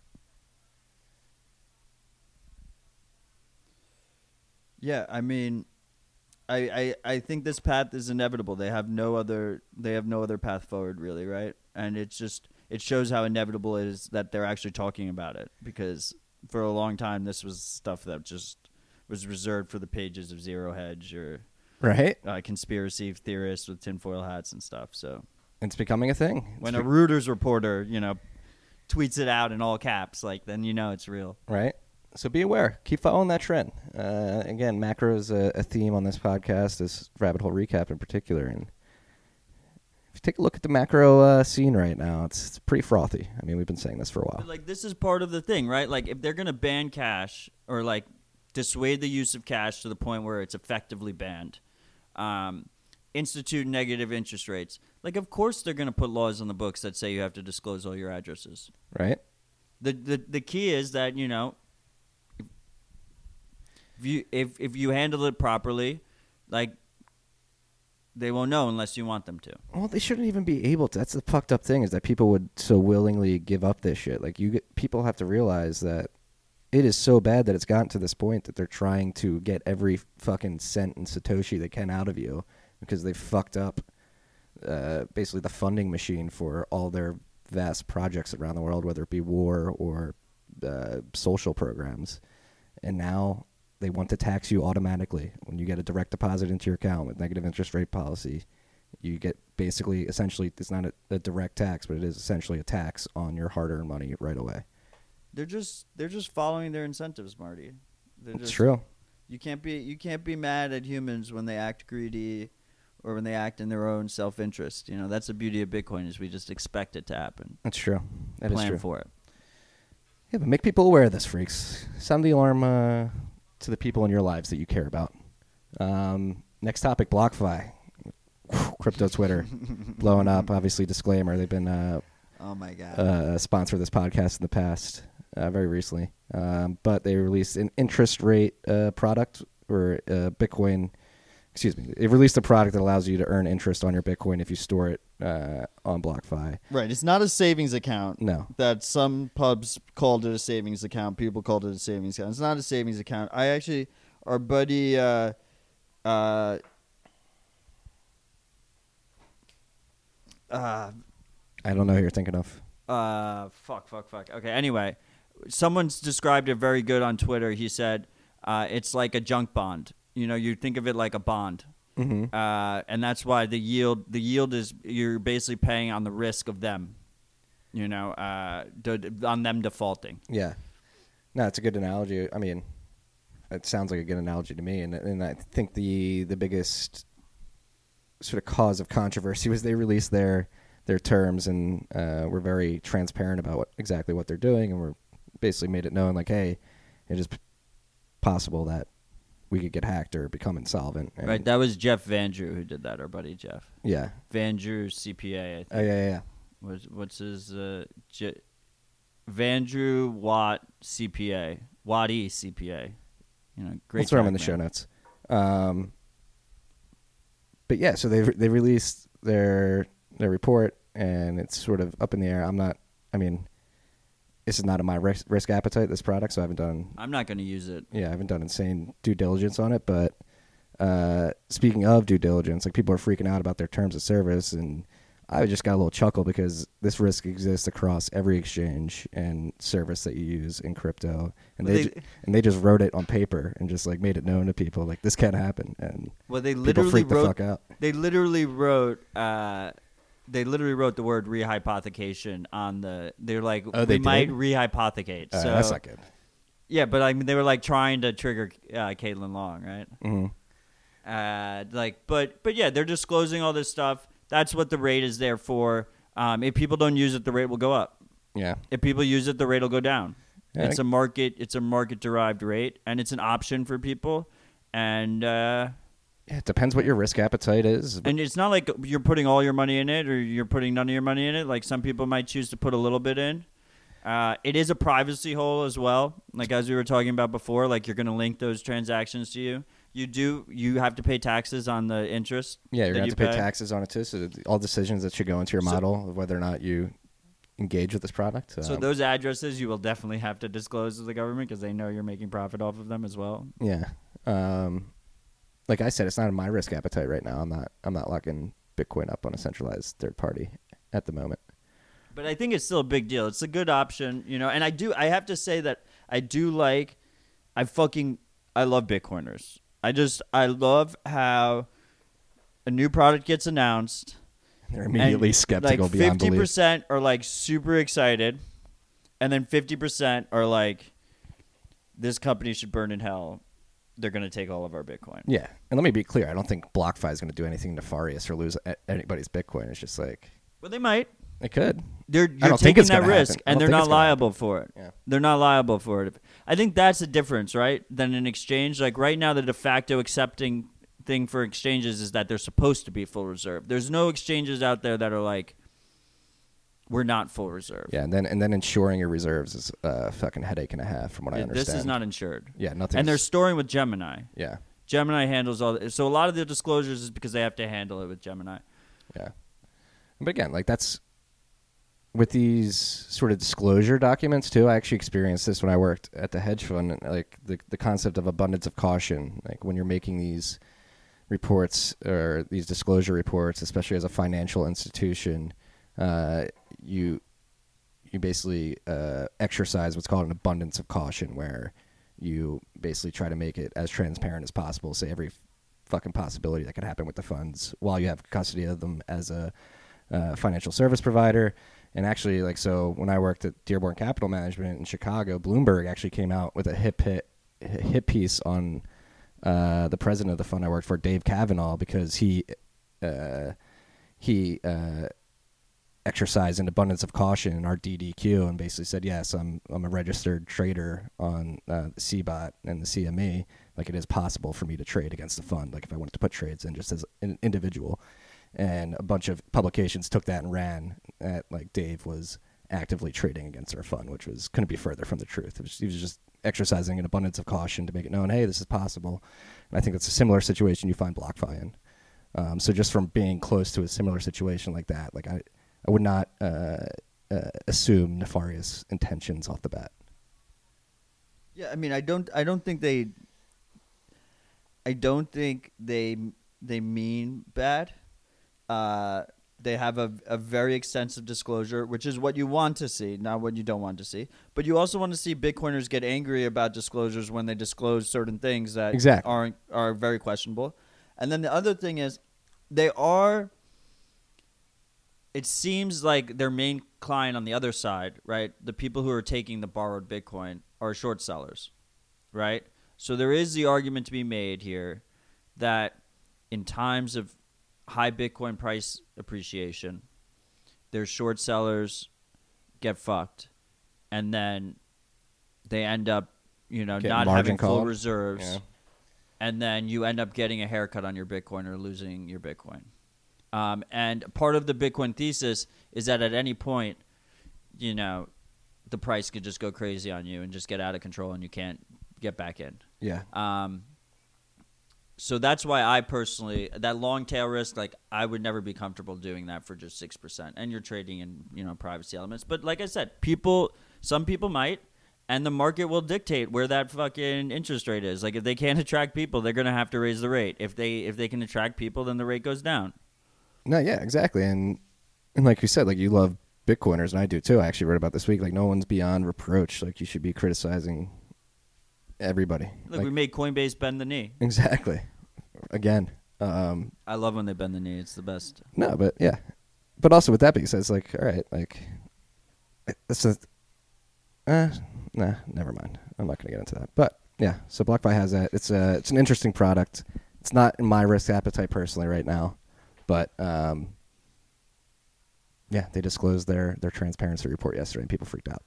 Yeah, I mean, I, I I think this path is inevitable. They have no other they have no other path forward, really, right? And it's just it shows how inevitable it is that they're actually talking about it, because for a long time this was stuff that just was reserved for the pages of Zero Hedge or Right? uh, conspiracy theorists with tinfoil hats and stuff. So It's becoming a thing. when It's a be- Reuters reporter, you know, tweets it out in all caps, like then you know it's real. Right? So be aware. Keep following that trend. Uh, again, macro is a, a theme on this podcast, this rabbit hole recap in particular. And if you take a look at the macro uh, scene right now, it's, it's pretty frothy. I mean, we've been saying this for a while. But like this is part of the thing, right? Like if they're gonna ban cash or like dissuade the use of cash to the point where it's effectively banned, um, institute negative interest rates. Like of course they're gonna put laws on the books that say you have to disclose all your addresses. Right? The the the key is that you know if you if if you handle it properly, like they won't know unless you want them to. Well, they shouldn't even be able to. That's the fucked up thing, is that people would so willingly give up this shit. Like, you get, people have to realize that it is so bad that it's gotten to this point that they're trying to get every fucking cent and Satoshi they can out of you because they've fucked up uh, basically the funding machine for all their vast projects around the world, whether it be war or uh, social programs. And now they want to tax you automatically when you get a direct deposit into your account with negative interest rate policy. You get basically, essentially, it's not a, a direct tax, but it is essentially a tax on your hard-earned money right away. They're just they're just following their incentives, Marty. They're It's just, true. You can't be you can't be mad at humans when they act greedy or when they act in their own self-interest. You know, that's the beauty of Bitcoin, is we just expect it to happen. That's true. That is Plan true. for it. Yeah, but make people aware of this, freaks. Sound the alarm uh, to the people in your lives that you care about. Um, next topic, BlockFi. Crypto Twitter blowing up. Obviously, disclaimer, they've been uh, Oh my god. uh, a sponsor of this podcast in the past, uh, very recently. Um, but they released an interest rate uh, product, or uh, Bitcoin. Excuse me. They released a product that allows you to earn interest on your Bitcoin if you store it uh, on BlockFi. Right, it's not a savings account. No. That some pubs called it a savings account. People called it a savings account. It's not a savings account. I actually, our buddy, uh, uh, uh, I don't know who you're thinking of. Uh, fuck, fuck, fuck. Okay, anyway, someone's described it very good on Twitter. He said uh, it's like a junk bond. You know, you think of it like a bond. Mm-hmm. Uh, and that's why the yield the yield is you're basically paying on the risk of them, you know, uh, d- on them defaulting. Yeah. No, it's a good analogy. I mean, it sounds like a good analogy to me. And and I think the the biggest sort of cause of controversy was they released their their terms and uh, were very transparent about what exactly what they're doing, and were basically made it known like, hey, it is p- possible that we could get hacked or become insolvent. And Right, that was Jeff Vandrew who did that, our buddy Jeff. yeah. Vandrew C P A, I think. Oh yeah, yeah, yeah. What's, what's his uh, J- Vandrew Watt C P A, Watty C P A. You know, great. We'll throw them in the track show man. notes. Um, but yeah, so they they released their their report, and it's sort of up in the air. I'm not. I mean, this is not in my risk, risk appetite, this product, so I haven't done I'm not going to use it. yeah, I haven't done insane due diligence on it. But uh, speaking of due diligence, like people are freaking out about their terms of service, and I just got a little chuckle because this risk exists across every exchange and service that you use in crypto, and Well, they, they- ju- and they just wrote it on paper and just like made it known to people like this can't happen, and Well, they people literally freak the wrote. fuck out. They literally wrote. Uh, they literally wrote the word rehypothecation on the. They're like, Oh, we they might did? rehypothecate. Uh, so that's not good. yeah, but I mean, they were like trying to trigger uh, Caitlin Long, right? hmm Uh, like, but but yeah, they're disclosing all this stuff. That's what the rate is there for. Um, if people don't use it, the rate will go up. Yeah, If people use it, the rate will go down. Yeah, it's I- a market. It's a market derived rate, and it's an option for people. And uh, yeah, it depends what your risk appetite is. and it's not like you're putting all your money in it, or you're putting none of your money in it. Like some people might choose to put a little bit in. Uh, it is a privacy hole as well. Like as we were talking about before, like you're going to link those transactions to you. You do. You have to pay taxes on the interest. Yeah, you're that going to you have to pay pay. taxes on it too. So all decisions that should go into your So- model of whether or not you engage with this product. So um, those addresses you will definitely have to disclose to the government because they know you're making profit off of them as well. yeah, um, like I said, it's not in my risk appetite right now. I'm not. I'm not locking Bitcoin up on a centralized third party at the moment. But I think it's still a big deal. It's a good option, you know. And I do. I have to say that I do like. I fucking. I love Bitcoiners. I just. I love how a new product gets announced. They're immediately and, skeptical like beyond fifty belief. percent are like super excited, and then fifty percent are like, "This company should burn in hell. They're gonna take all of our Bitcoin." Yeah, and let me be clear. I don't think BlockFi is going to do anything nefarious or lose a- anybody's Bitcoin. It's just like Well, they might. it could. They're I you're don't think taking it's that gonna risk, happen. I and don't they're think not it's gonna liable for it. Yeah. They're not liable for it. I think that's the difference, right? Than an exchange. Like right now, the de facto accepting thing for exchanges is that they're supposed to be full reserve. There's no exchanges out there that are like, we're not full reserve. Yeah, and then and then insuring your reserves is a fucking headache and a half, from what I Th- understand. This is not insured. Yeah, nothing. And they're storing with Gemini. yeah, Gemini handles all. So a lot of the disclosures is because they have to handle it with Gemini. yeah. But again, like that's with these sort of disclosure documents too. I actually experienced this when I worked at the hedge fund. Like the the concept of abundance of caution. Like when you're making these reports or these disclosure reports, especially as a financial institution, uh, you you basically uh, exercise what's called an abundance of caution, where you basically try to make it as transparent as possible. Say every f- fucking possibility that could happen with the funds while you have custody of them as a uh, financial service provider. And actually, like, so when I worked at Dearborn Capital Management in Chicago, Bloomberg actually came out with a hip hit hit piece on uh, the president of the fund I worked for, Dave Kavanaugh, because he uh, he uh, exercised an abundance of caution in our D D Q and basically said, yes, I'm I'm a registered trader on uh, the C B O T and the C M E. Like, it is possible for me to trade against the fund, like if I wanted to put trades in just as an individual. And a bunch of publications took that and ran at, like, Dave was actively trading against our fund, which was couldn't be further from the truth. It was, he was just exercising an abundance of caution to make it known, hey, this is possible. And I think that's a similar situation you find BlockFi in. Um, so just from being close to a similar situation like that, like I, I would not uh, uh, assume nefarious intentions off the bat. Yeah, I mean, I don't, I don't think they, I don't think they, they mean bad. Uh, they have a, a very extensive disclosure, which is what you want to see, not what you don't want to see. But you also want to see Bitcoiners get angry about disclosures when they disclose certain things that Exactly. aren't are very questionable. And then the other thing is, they are. It seems like their main client on the other side, right? The people who are taking the borrowed Bitcoin are short sellers, right? So there is the argument to be made here that in times of high Bitcoin price appreciation, their short sellers get fucked, and then they end up, you know, Getting not margin having full called. reserves, Yeah. and then you end up getting a haircut on your Bitcoin or losing your Bitcoin. Um, and part of the Bitcoin thesis is that at any point, you know, the price could just go crazy on you and just get out of control, and you can't get back in. Yeah. Um, so that's why I personally, that long tail risk, like I would never be comfortable doing that for just six percent. And you're trading in, you know, privacy elements. But like I said, people Some people might, and the market will dictate where that fucking interest rate is. Like if they can't attract people, they're gonna have to raise the rate. If they if they can attract people, then the rate goes down. No, yeah, exactly. And and like you said, like you love Bitcoiners, and I do too. I actually read about this week. Like no one's beyond reproach. Like you should be criticizing everybody. Look, like, we made Coinbase bend the knee. Exactly. Again. Um, I love when they bend the knee. It's the best. no, but yeah. But also with that being said, it's like, all right, like it's a uh, nah, never mind. I'm not gonna get into that. But yeah, so BlockFi has that. It's a it's an interesting product. It's not in my risk appetite personally right now. But um, yeah, they disclosed their, their transparency report yesterday, and people freaked out.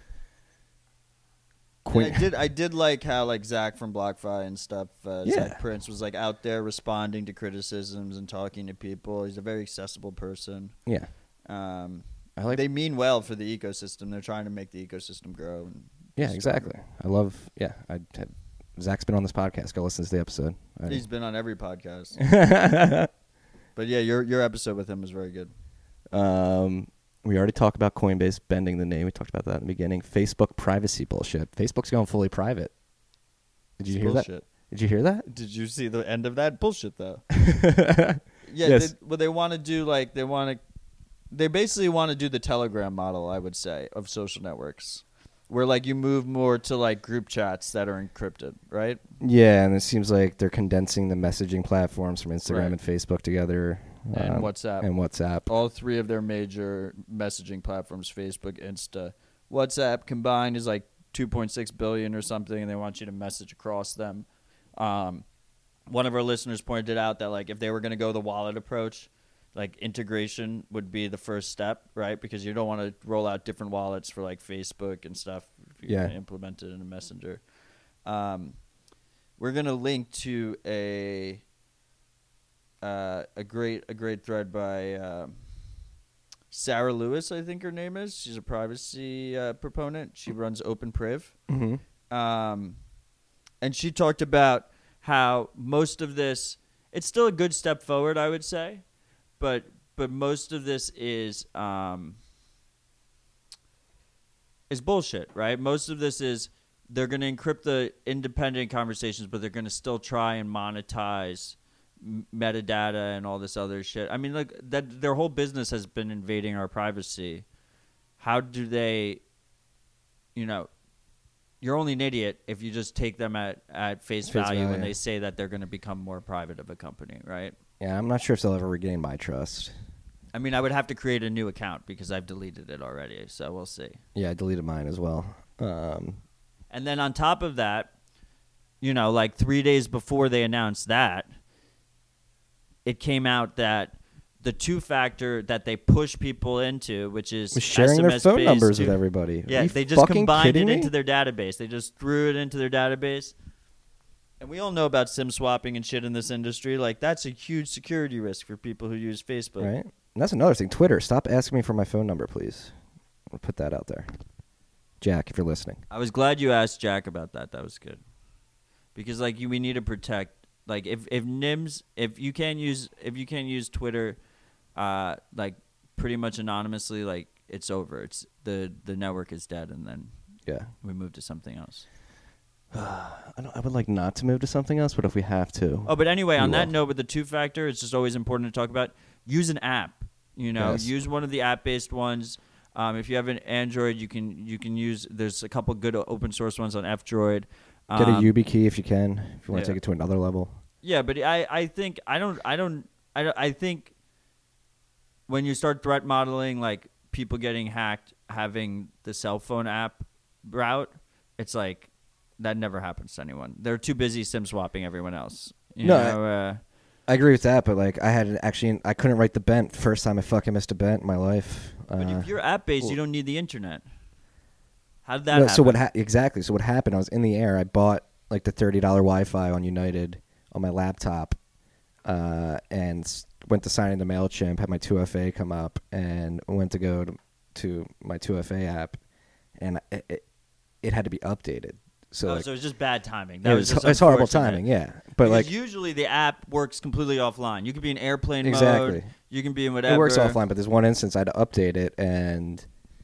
And I did I did like how like Zach from BlockFi and stuff, uh, Yeah. Zach Prince was like out there responding to criticisms and talking to people. He's a very accessible person. Yeah, Um, I like. they mean well for the ecosystem. They're trying to make the ecosystem grow. And yeah, stronger. exactly. I love. Yeah, I had, Zach's been on this podcast. Go listen to the episode. I- He's been on every podcast. But yeah, your your episode with him was very good. Um, we already talked about Coinbase bending the knee. We talked about that in the beginning. Facebook privacy bullshit. Facebook's going fully private. Did you hear Bullshit. that? Did you hear that? Did you see the end of that bullshit though? Yeah, Yes. they, well, they want to do like they want to, they basically want to do the Telegram model, I would say, of social networks, where like you move more to like group chats that are encrypted, right? Yeah, and it seems like they're condensing the messaging platforms from Instagram Right. and Facebook together. And um, WhatsApp. And WhatsApp. All three of their major messaging platforms, Facebook, Insta, WhatsApp combined is like two point six billion or something, and they want you to message across them. Um, one of our listeners pointed out that like if they were going to go the wallet approach, like integration would be the first step, right? Because you don't want to roll out different wallets for like Facebook and stuff if you're Yeah. going to implement it in a messenger. Um, we're going to link to a uh, a great a great thread by um, Sarah Lewis, I think her name is. She's a privacy uh, proponent. She runs OpenPriv. Mm-hmm. Um, and she talked about how most of this, it's still a good step forward, I would say, but but most of this is um, is bullshit, right? Most of this is they're going to encrypt the independent conversations, but they're going to still try and monetize m- metadata and all this other shit. I mean, like that their whole business has been invading our privacy. How do they, you know, you're only an idiot if you just take them at, at face, Face value when value. they say that they're going to become more private of a company, right? Yeah, I'm not sure if they'll ever regain my trust. I mean, I would have to create a new account because I've deleted it already, so we'll see. Yeah, I deleted mine as well. Um, And then on top of that, you know, like three days before they announced that, it came out that the two-factor that they push people into, which is was sharing their phone S M S-based numbers to- with everybody. Are Yeah, you they just fucking combined it kidding me? into their database. They just threw it into their database. And we all know about SIM swapping and shit in this industry. Like, that's a huge security risk for people who use Facebook. Right? And that's another thing. Twitter, stop asking me for my phone number, please. I'll put that out there. Jack, if you're listening. I was glad you asked Jack about that. That was good. Because, like, you, we need to protect. Like, if, if N I M S, if you can't use, if you can't use Twitter, uh, like, pretty much anonymously, like, it's over. It's the, the network is dead, and then Yeah. we move to something else. I, don't, I would like not to move to something else, but if we have to. Oh, but anyway, We on that will. note, with the two-factor, it's just always important to talk about. Use an app. You know, Yes. use one of the app-based ones. Um, if you have an Android, you can you can use. There's a couple good open source ones on F-Droid. Um, Get a YubiKey if you can, if you want yeah. to take it to another level. Yeah, but I, I think I don't I don't I don't, I think when you start threat modeling like people getting hacked, having the cell phone app route, it's like that never happens to anyone. They're too busy SIM swapping everyone else. You No, I- know, uh, I agree with that, but like I had actually, I couldn't write the bent the first time I fucking missed a bent in my life. but Uh, if you're app based, well- you don't need the internet. How did that no, happen? so what? Ha- exactly. So what happened? I was in the air. I bought like the thirty dollar Wi-Fi on United on my laptop, uh, and s- went to sign into Mailchimp. Had my two F A come up, and went to go to, to my two F A app, and it, it, it had to be updated. So Oh, like, so it was just bad timing. it That was, just it's horrible unfortunate. timing. Yeah, but Because like usually the app works completely offline. You could be in airplane Exactly. mode. You can be in whatever. it works offline. But there's one instance I had to update it, and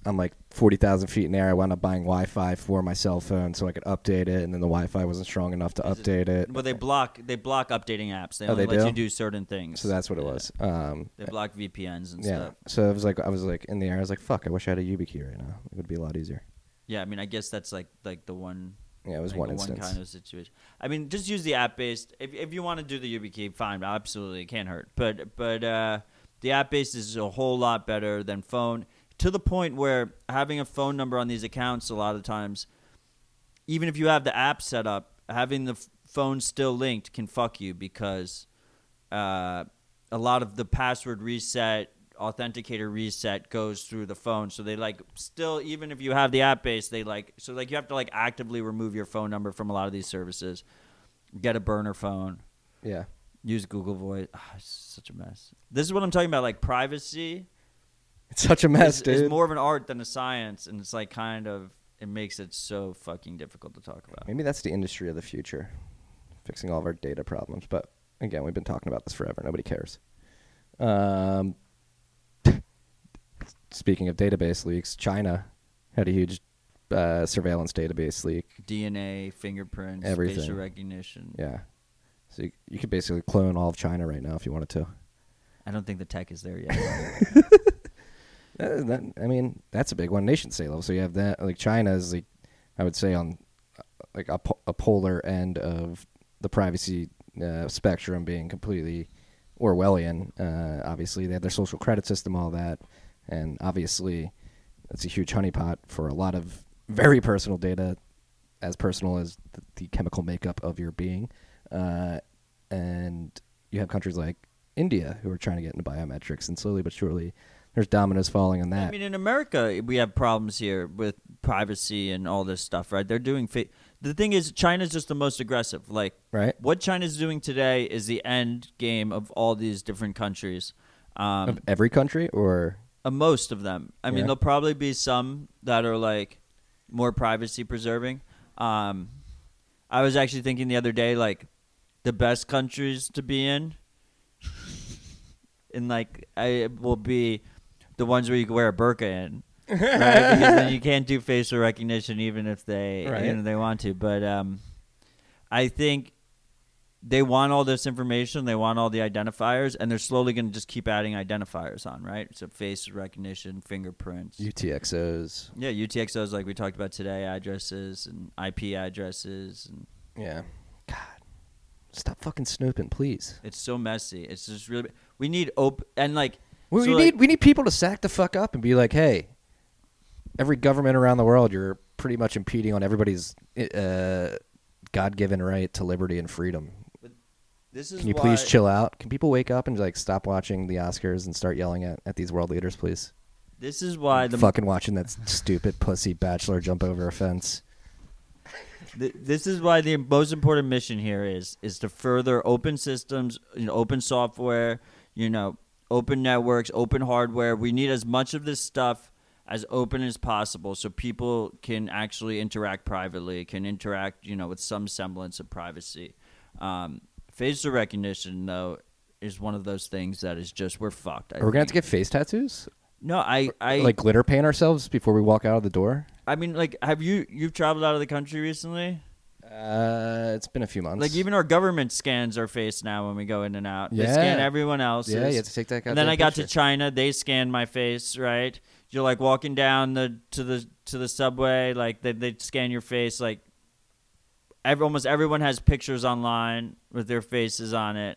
I'm like forty thousand feet in the air. I wound up buying Wi-Fi for my cell phone so I could update it, and then the Wi-Fi wasn't strong enough to Is it- update it. Well, they block they block updating apps. They Oh, only they let do? you do certain things. So that's what it Yeah. was. Um, They block V P Ns and yeah. stuff. So it was like I was like in the air. I was like, "Fuck! I wish I had a YubiKey right now. It would be a lot easier." Yeah, I mean, I guess that's like like the one. Yeah, it was like one the instance. One kind of situation. I mean, just use the app based. If if you want to do the YubiKey, fine, absolutely, it can't hurt. But but uh, the app based is a whole lot better than phone. To the point where having a phone number on these accounts, a lot of times, even if you have the app set up, having the f- phone still linked can fuck you because uh, a lot of the password reset, authenticator reset goes through the phone. So they like still, even if you have the app base, they like, so like you have to like actively remove your phone number from a lot of these services. Get a burner phone. Yeah. Use Google Voice. Ah, it's such a mess. This is what I'm talking about. Like privacy It's such a mess, is, dude. is more of an art than a science, and it's like kind of it makes it so fucking difficult to talk about. Maybe that's the industry of the future, fixing all of our data problems. But again, we've been talking about this forever. Nobody cares. Um, speaking of database leaks, China had a huge uh, surveillance database leak. D N A, fingerprints, Everything. facial recognition. Yeah. So you, you could basically clone all of China right now if you wanted to. I don't think the tech is there yet. Uh, that, I mean, that's a big one. Nation state level. So you have that. Like China is like, I would say on uh, like a, po- a polar end of the privacy uh, spectrum, being completely Orwellian. Uh, obviously, they have their social credit system, all that, and obviously, it's a huge honeypot for a lot of very personal data, as personal as the, the chemical makeup of your being. Uh, and you have countries like India who are trying to get into biometrics, and slowly but surely, there's dominoes falling on that. I mean, in America, we have problems here with privacy and all this stuff, right? They're doing fa- the thing is, China's just the most aggressive. Like, Right. what China's doing today is the end game of all these different countries. Um, Of every country, or uh, most of them. I mean, Yeah. there'll probably be some that are like more privacy preserving. Um, I was actually thinking the other day, like the best countries to be in, and like I will be the ones where you can wear a burqa in, right? Because then you can't do facial recognition even if they Right. even if they want to. But um, I think they want all this information. They want all the identifiers, and they're slowly going to just keep adding identifiers on, right? So face recognition, fingerprints. U T X Os. Yeah, U T X Os like we talked about today, addresses and I P addresses, and Yeah. God, stop fucking snooping, please. it's so messy. It's just really we need open and like We, so, we like, need we need people to sack the fuck up and be like, hey, every government around the world, you're pretty much impeding on everybody's uh, God-given right to liberty and freedom. this is Can you why, please chill out? Can people wake up and like stop watching the Oscars and start yelling at, at these world leaders, please? This is why the Fucking watching that stupid pussy bachelor jump over a fence. Th- this is why the most important mission here is is to further open systems, you know, open software, you know, open networks, open hardware. We need as much of this stuff as open as possible so people can actually interact privately, can interact, you know, with some semblance of privacy. Um, facial recognition, though, is one of those things that is just we're fucked. I Are we gonna have to think. get face tattoos? No, I, I Like glitter paint ourselves before we walk out of the door? I mean, like, have you you've traveled out of the country recently? Uh, it's been a few months. Like even our government scans our face now when we go in and out. They Yeah. scan everyone else's. Yeah, you have to take that And then goddamn I got to picture. China. They scanned my face. Right. You're like walking down the to the to the subway. Like they they scan your face. Like every, almost everyone has pictures online with their faces on it,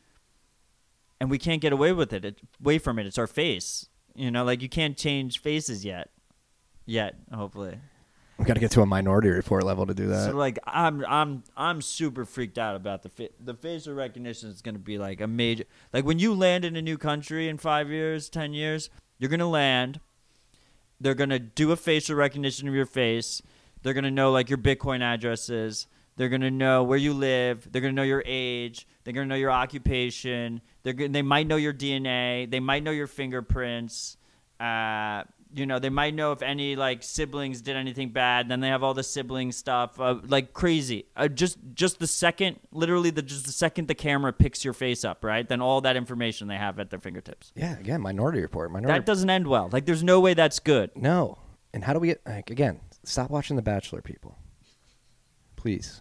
and we can't get away with it. it away from it. It's our face. You know, like you can't change faces yet. Yet, hopefully. We got to get to a Minority Report level to do that. So like I'm I'm I'm super freaked out about the fa- the facial recognition is going to be like a major like when you land in a new country in five years, ten years, you're going to land. They're going to do a facial recognition of your face. They're going to know like your Bitcoin addresses. They're going to know where you live. They're going to know your age. They're going to know your occupation. They're go- they might know your D N A. They might know your fingerprints. Uh you know, they might know if any like siblings did anything bad. Then they have all the sibling stuff, uh, like crazy. Uh, just, just the second, literally, the just the second the camera picks your face up, right? Then all that information they have at their fingertips. Yeah, again, Minority Report. Minority. That doesn't end well. Like, there's no way that's good. No. And how do we get, like, again, stop watching The Bachelor, people. Please.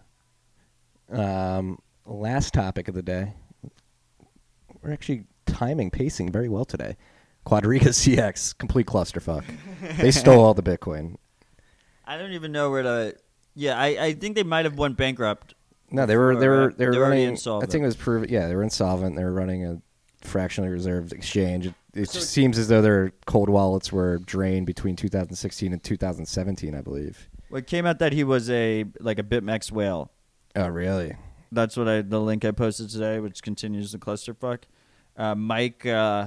Um, last topic of the day. We're actually timing, pacing very well today. Quadriga C X, complete clusterfuck. They stole all the Bitcoin. I don't even know where to. Yeah, I, I think they might have went bankrupt. No, they were they were they were They're already running. insolvent. I think it was proven. Yeah, they were insolvent. They were running a fractionally reserved exchange. It, it So- just seems as though their cold wallets were drained between two thousand sixteen and two thousand seventeen, I believe. Well, it came out that he was a like a BitMEX whale. Oh, really? That's what I the link I posted today, which continues the clusterfuck. Uh, Mike, uh,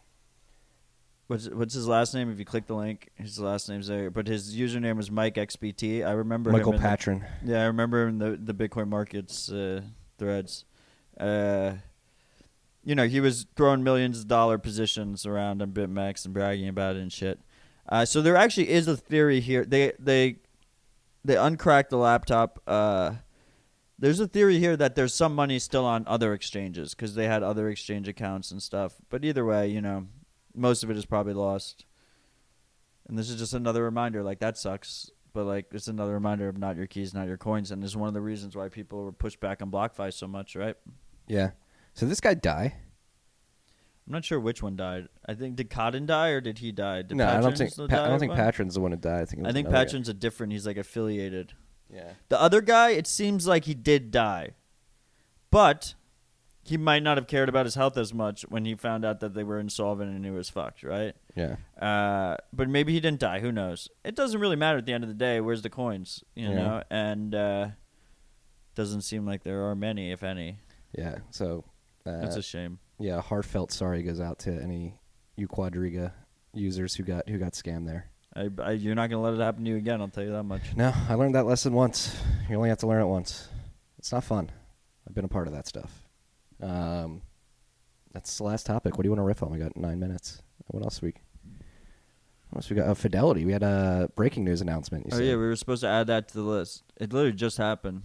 what's what's his last name? If you click the link, his last name's there, but his username was Mike X B T. I remember Michael him in the- Patron. yeah, I remember him in the the Bitcoin markets uh, threads. Uh, you know, he was throwing millions of dollar positions around on BitMEX and bragging about it and shit. Uh, so there actually is a theory here. They they they uncracked the laptop. Uh, there's a theory here that there's some money still on other exchanges because they had other exchange accounts and stuff. But either way, you know, most of it is probably lost. And this is just another reminder. Like, that sucks. But, like, it's another reminder of not your keys, not your coins. And this is one of the reasons why people were pushed back on BlockFi so much, right? Yeah. So this guy die? I'm not sure which one died. I think, did Cotton die or did he die? Did no, I don't Patrons think. still Pa- die I don't think one? Patron's the one who died. I think. It was I think another guy. Patron's a different. He's, like, affiliated. Yeah. The other guy, it seems like he did die. But he might not have cared about his health as much when he found out that they were insolvent and he was fucked, right? Yeah. Uh, but maybe he didn't die. Who knows? It doesn't really matter at the end of the day. Where's the coins? You Yeah. know? And uh, doesn't seem like there are many, if any. Yeah. So. Uh, That's a shame. yeah, a heartfelt sorry goes out to any you Quadriga users who got who got scammed there. I, I, you're not going to let it happen to you again, I'll tell you that much. No, I learned that lesson once. You only have to learn it once. It's not fun. I've been a part of that stuff. Um, that's the last topic. What do you want to riff on? We got nine minutes. What else we? What else we got? Oh, Fidelity. We had a breaking news announcement. You Oh, said. yeah, we were supposed to add that to the list. It literally just happened.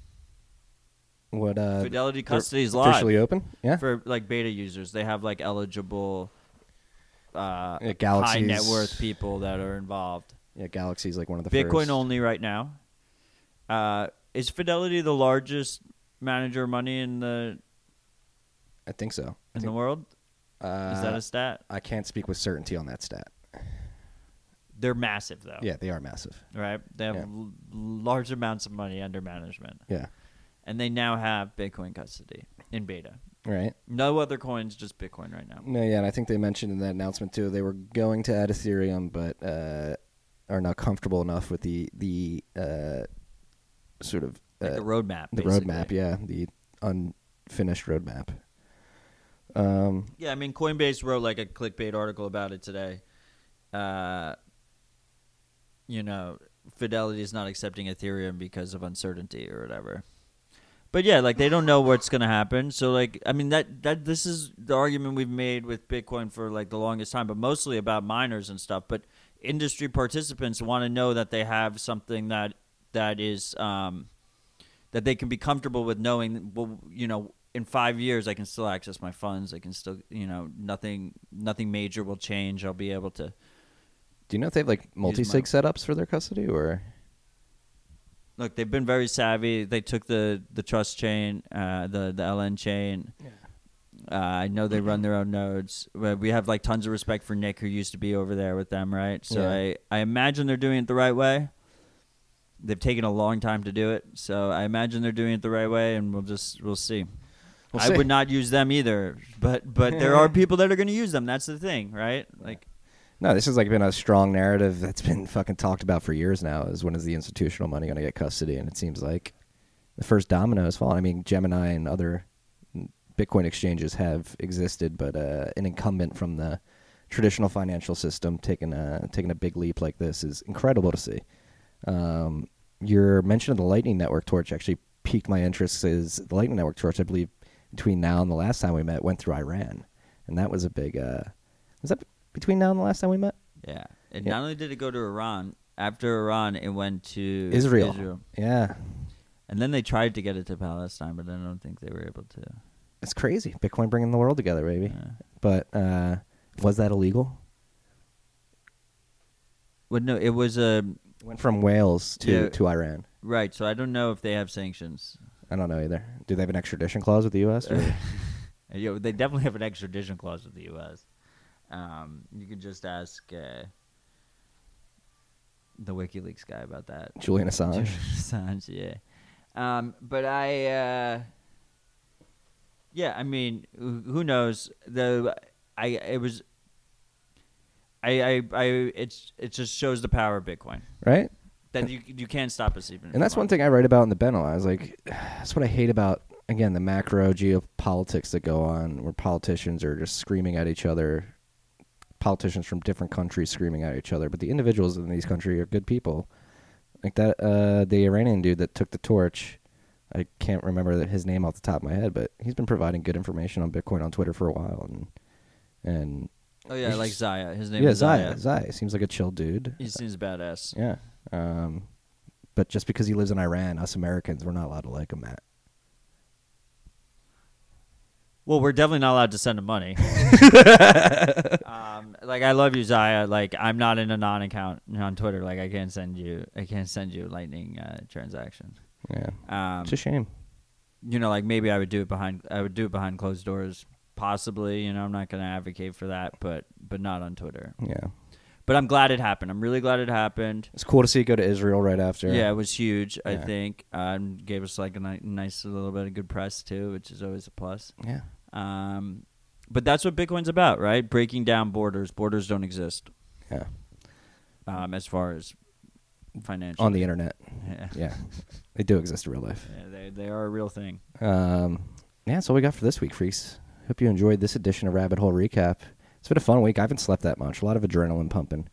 What? Uh, Fidelity they're Custody is live officially open. Yeah. for like beta users. They have like eligible, uh, Yeah, high Galaxy's- net worth people that are involved. Yeah, Galaxy's like one of the Bitcoin first. only right now. Uh, is Fidelity the largest manager of money in the I think so. I in think, the world? uh, Is that a stat? I can't speak with certainty on that stat. They're massive though. Yeah, they are massive. Right. They have Yeah. l- large amounts of money under management, Yeah. and they now have Bitcoin custody in beta. Right. No other coins, just Bitcoin right now. No, yeah, and I think they mentioned in that announcement too they were going to add Ethereum, but uh, are not comfortable enough with the the uh, sort of uh, Like the roadmap. the basically. roadmap. Yeah, the unfinished roadmap. Um, Yeah, I mean, Coinbase wrote like a clickbait article about it today. Uh, you know, Fidelity is not accepting Ethereum because of uncertainty or whatever. But yeah, like they don't know what's gonna happen. So like, I mean, that that this is the argument we've made with Bitcoin for like the longest time, but mostly about miners and stuff. But industry participants want to know that they have something that that is um, that they can be comfortable with knowing. Well, you know, in five years, I can still access my funds. I can still, you know, nothing nothing major will change. I'll be able to. do you know if they have like multi-sig setups for their custody or? Look, they've been very savvy. They took the, the trust chain, uh, the the L N chain. Uh, I know they run their own nodes. We we have like tons of respect for Nick, who used to be over there with them, right? So Yeah. I, I imagine they're doing it the right way. They've taken a long time to do it, so I imagine they're doing it the right way, and we'll just we'll see. We'll I see. would not use them either, but but there are people that are going to use them. That's the thing, right? Like. No, this has like been a strong narrative that's been fucking talked about for years now. Is when is the institutional money going to get custody? And it seems like the first domino has fallen. I mean, Gemini and other Bitcoin exchanges have existed, but uh, an incumbent from the traditional financial system taking a taking a big leap like this is incredible to see. Um, your mention of the Lightning Network torch actually piqued my interest. Is the Lightning Network torch? I believe between now and the last time we met went through Iran, and that was a big. Uh, was that between now and the last time we met? Yeah, And Yeah. not only did it go to Iran, after Iran, it went to Israel. Israel. Yeah. And then they tried to get it to Palestine, but I don't think they were able to. It's crazy. Bitcoin bringing the world together, baby. Yeah. But uh, was that illegal? Well, no, it was a It went from Wales to, Yeah. to Iran. right. So I don't know if they have sanctions. I don't know either. Do they have an extradition clause with the U S? Or? You know, they definitely have an extradition clause with the U S. Um, you could just ask uh, the WikiLeaks guy about that. Julian Assange? Assange, yeah. Um, but I, uh, yeah, I mean, who who knows? The I it was. I, I, I it's it just shows the power of Bitcoin Right? that you you can't stop us even. And that's one thing I write about in the Benno. I was like, that's what I hate about, again, the macro geopolitics that go on where politicians are just screaming at each other. Politicians from different countries screaming at each other. But the individuals in these countries are good people. Like that, uh, the Iranian dude that took the torch, I can't remember his name off the top of my head, but he's been providing good information on Bitcoin on Twitter for a while. And, and Oh yeah, he's like just- Zaya. His name yeah, is Zaya. Zaya. Zaya seems like a chill dude. He seems badass. Yeah. Um, but just because he lives in Iran, us Americans, we're not allowed to like him, Matt. Well, we're definitely not allowed to send him money. um, like I love you, Zaya. Like I'm not in a non-account on Twitter. Like I can't send you. I can't send you a Lightning uh, transaction. Yeah. Um, It's a shame. you know, like maybe I would do it behind. I would do it behind closed doors, possibly. You know, I'm not going to advocate for that, but but not on Twitter. Yeah. But I'm glad it happened. I'm really glad it happened. It's cool to see it go to Israel right after. Yeah, it was huge. I Yeah. think um, gave us like a ni- nice little bit of good press too, which is always a plus. Yeah. Um, but that's what Bitcoin's about, right? Breaking down borders. Borders don't exist Yeah. um, as far as financial. On the internet. yeah, Yeah. They do exist in real life. yeah they they are a real thing. Um, yeah, that's all we got for this week, freaks. Hope you enjoyed this edition of Rabbit Hole Recap. It's been a fun week. I haven't slept that much. A lot of adrenaline pumping.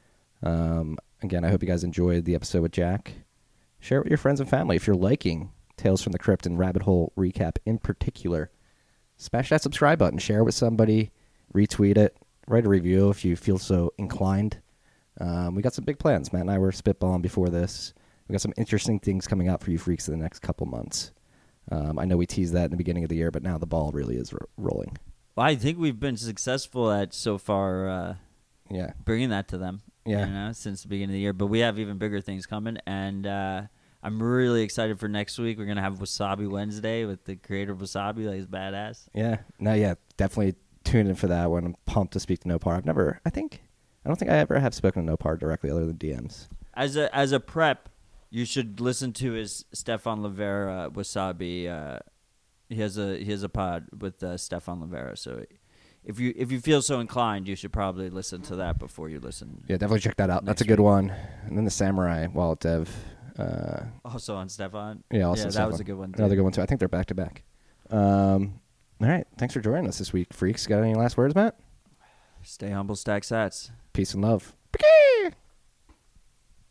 Um, again, I hope you guys enjoyed the episode with Jack. Share it with your friends and family. If you're liking Tales from the Crypt and Rabbit Hole Recap in particular, smash that subscribe button. Share it with somebody. Retweet it. Write a review if you feel so inclined. Um, we got some big plans. Matt and I were spitballing before this. We got some interesting things coming out for you freaks in the next couple months. Um, I know we teased that in the beginning of the year, but now the ball really is ro- rolling. Well, I think we've been successful at so far uh, Yeah. bringing that to them. Yeah. you know, since the beginning of the year. But we have even bigger things coming, and uh, I'm really excited for next week. We're gonna have Wasabi Wednesday with the creator of Wasabi. Like, he's badass. Yeah. No, yeah. Definitely tune in for that one. I'm pumped to speak to Nopar. I've never, I think, I don't think I ever have spoken to Nopar directly other than D Ms. As a as a prep, you should listen to his Stefan Livera Wasabi. Uh, he has a he has a pod with uh, Stefan Livera. So if you if you feel so inclined, you should probably listen to that before you listen. Yeah, definitely check that out. That's a Next good week. one. And then the Samurai Wallet Dev. Uh, Also on Stefan. yeah, also yeah, that Stefan. was a good one. Too. Another good one, too. I think they're back to back. Um, all right. Thanks for joining us this week, freaks. Got any last words, Matt? Stay humble, stack sats. Peace and love.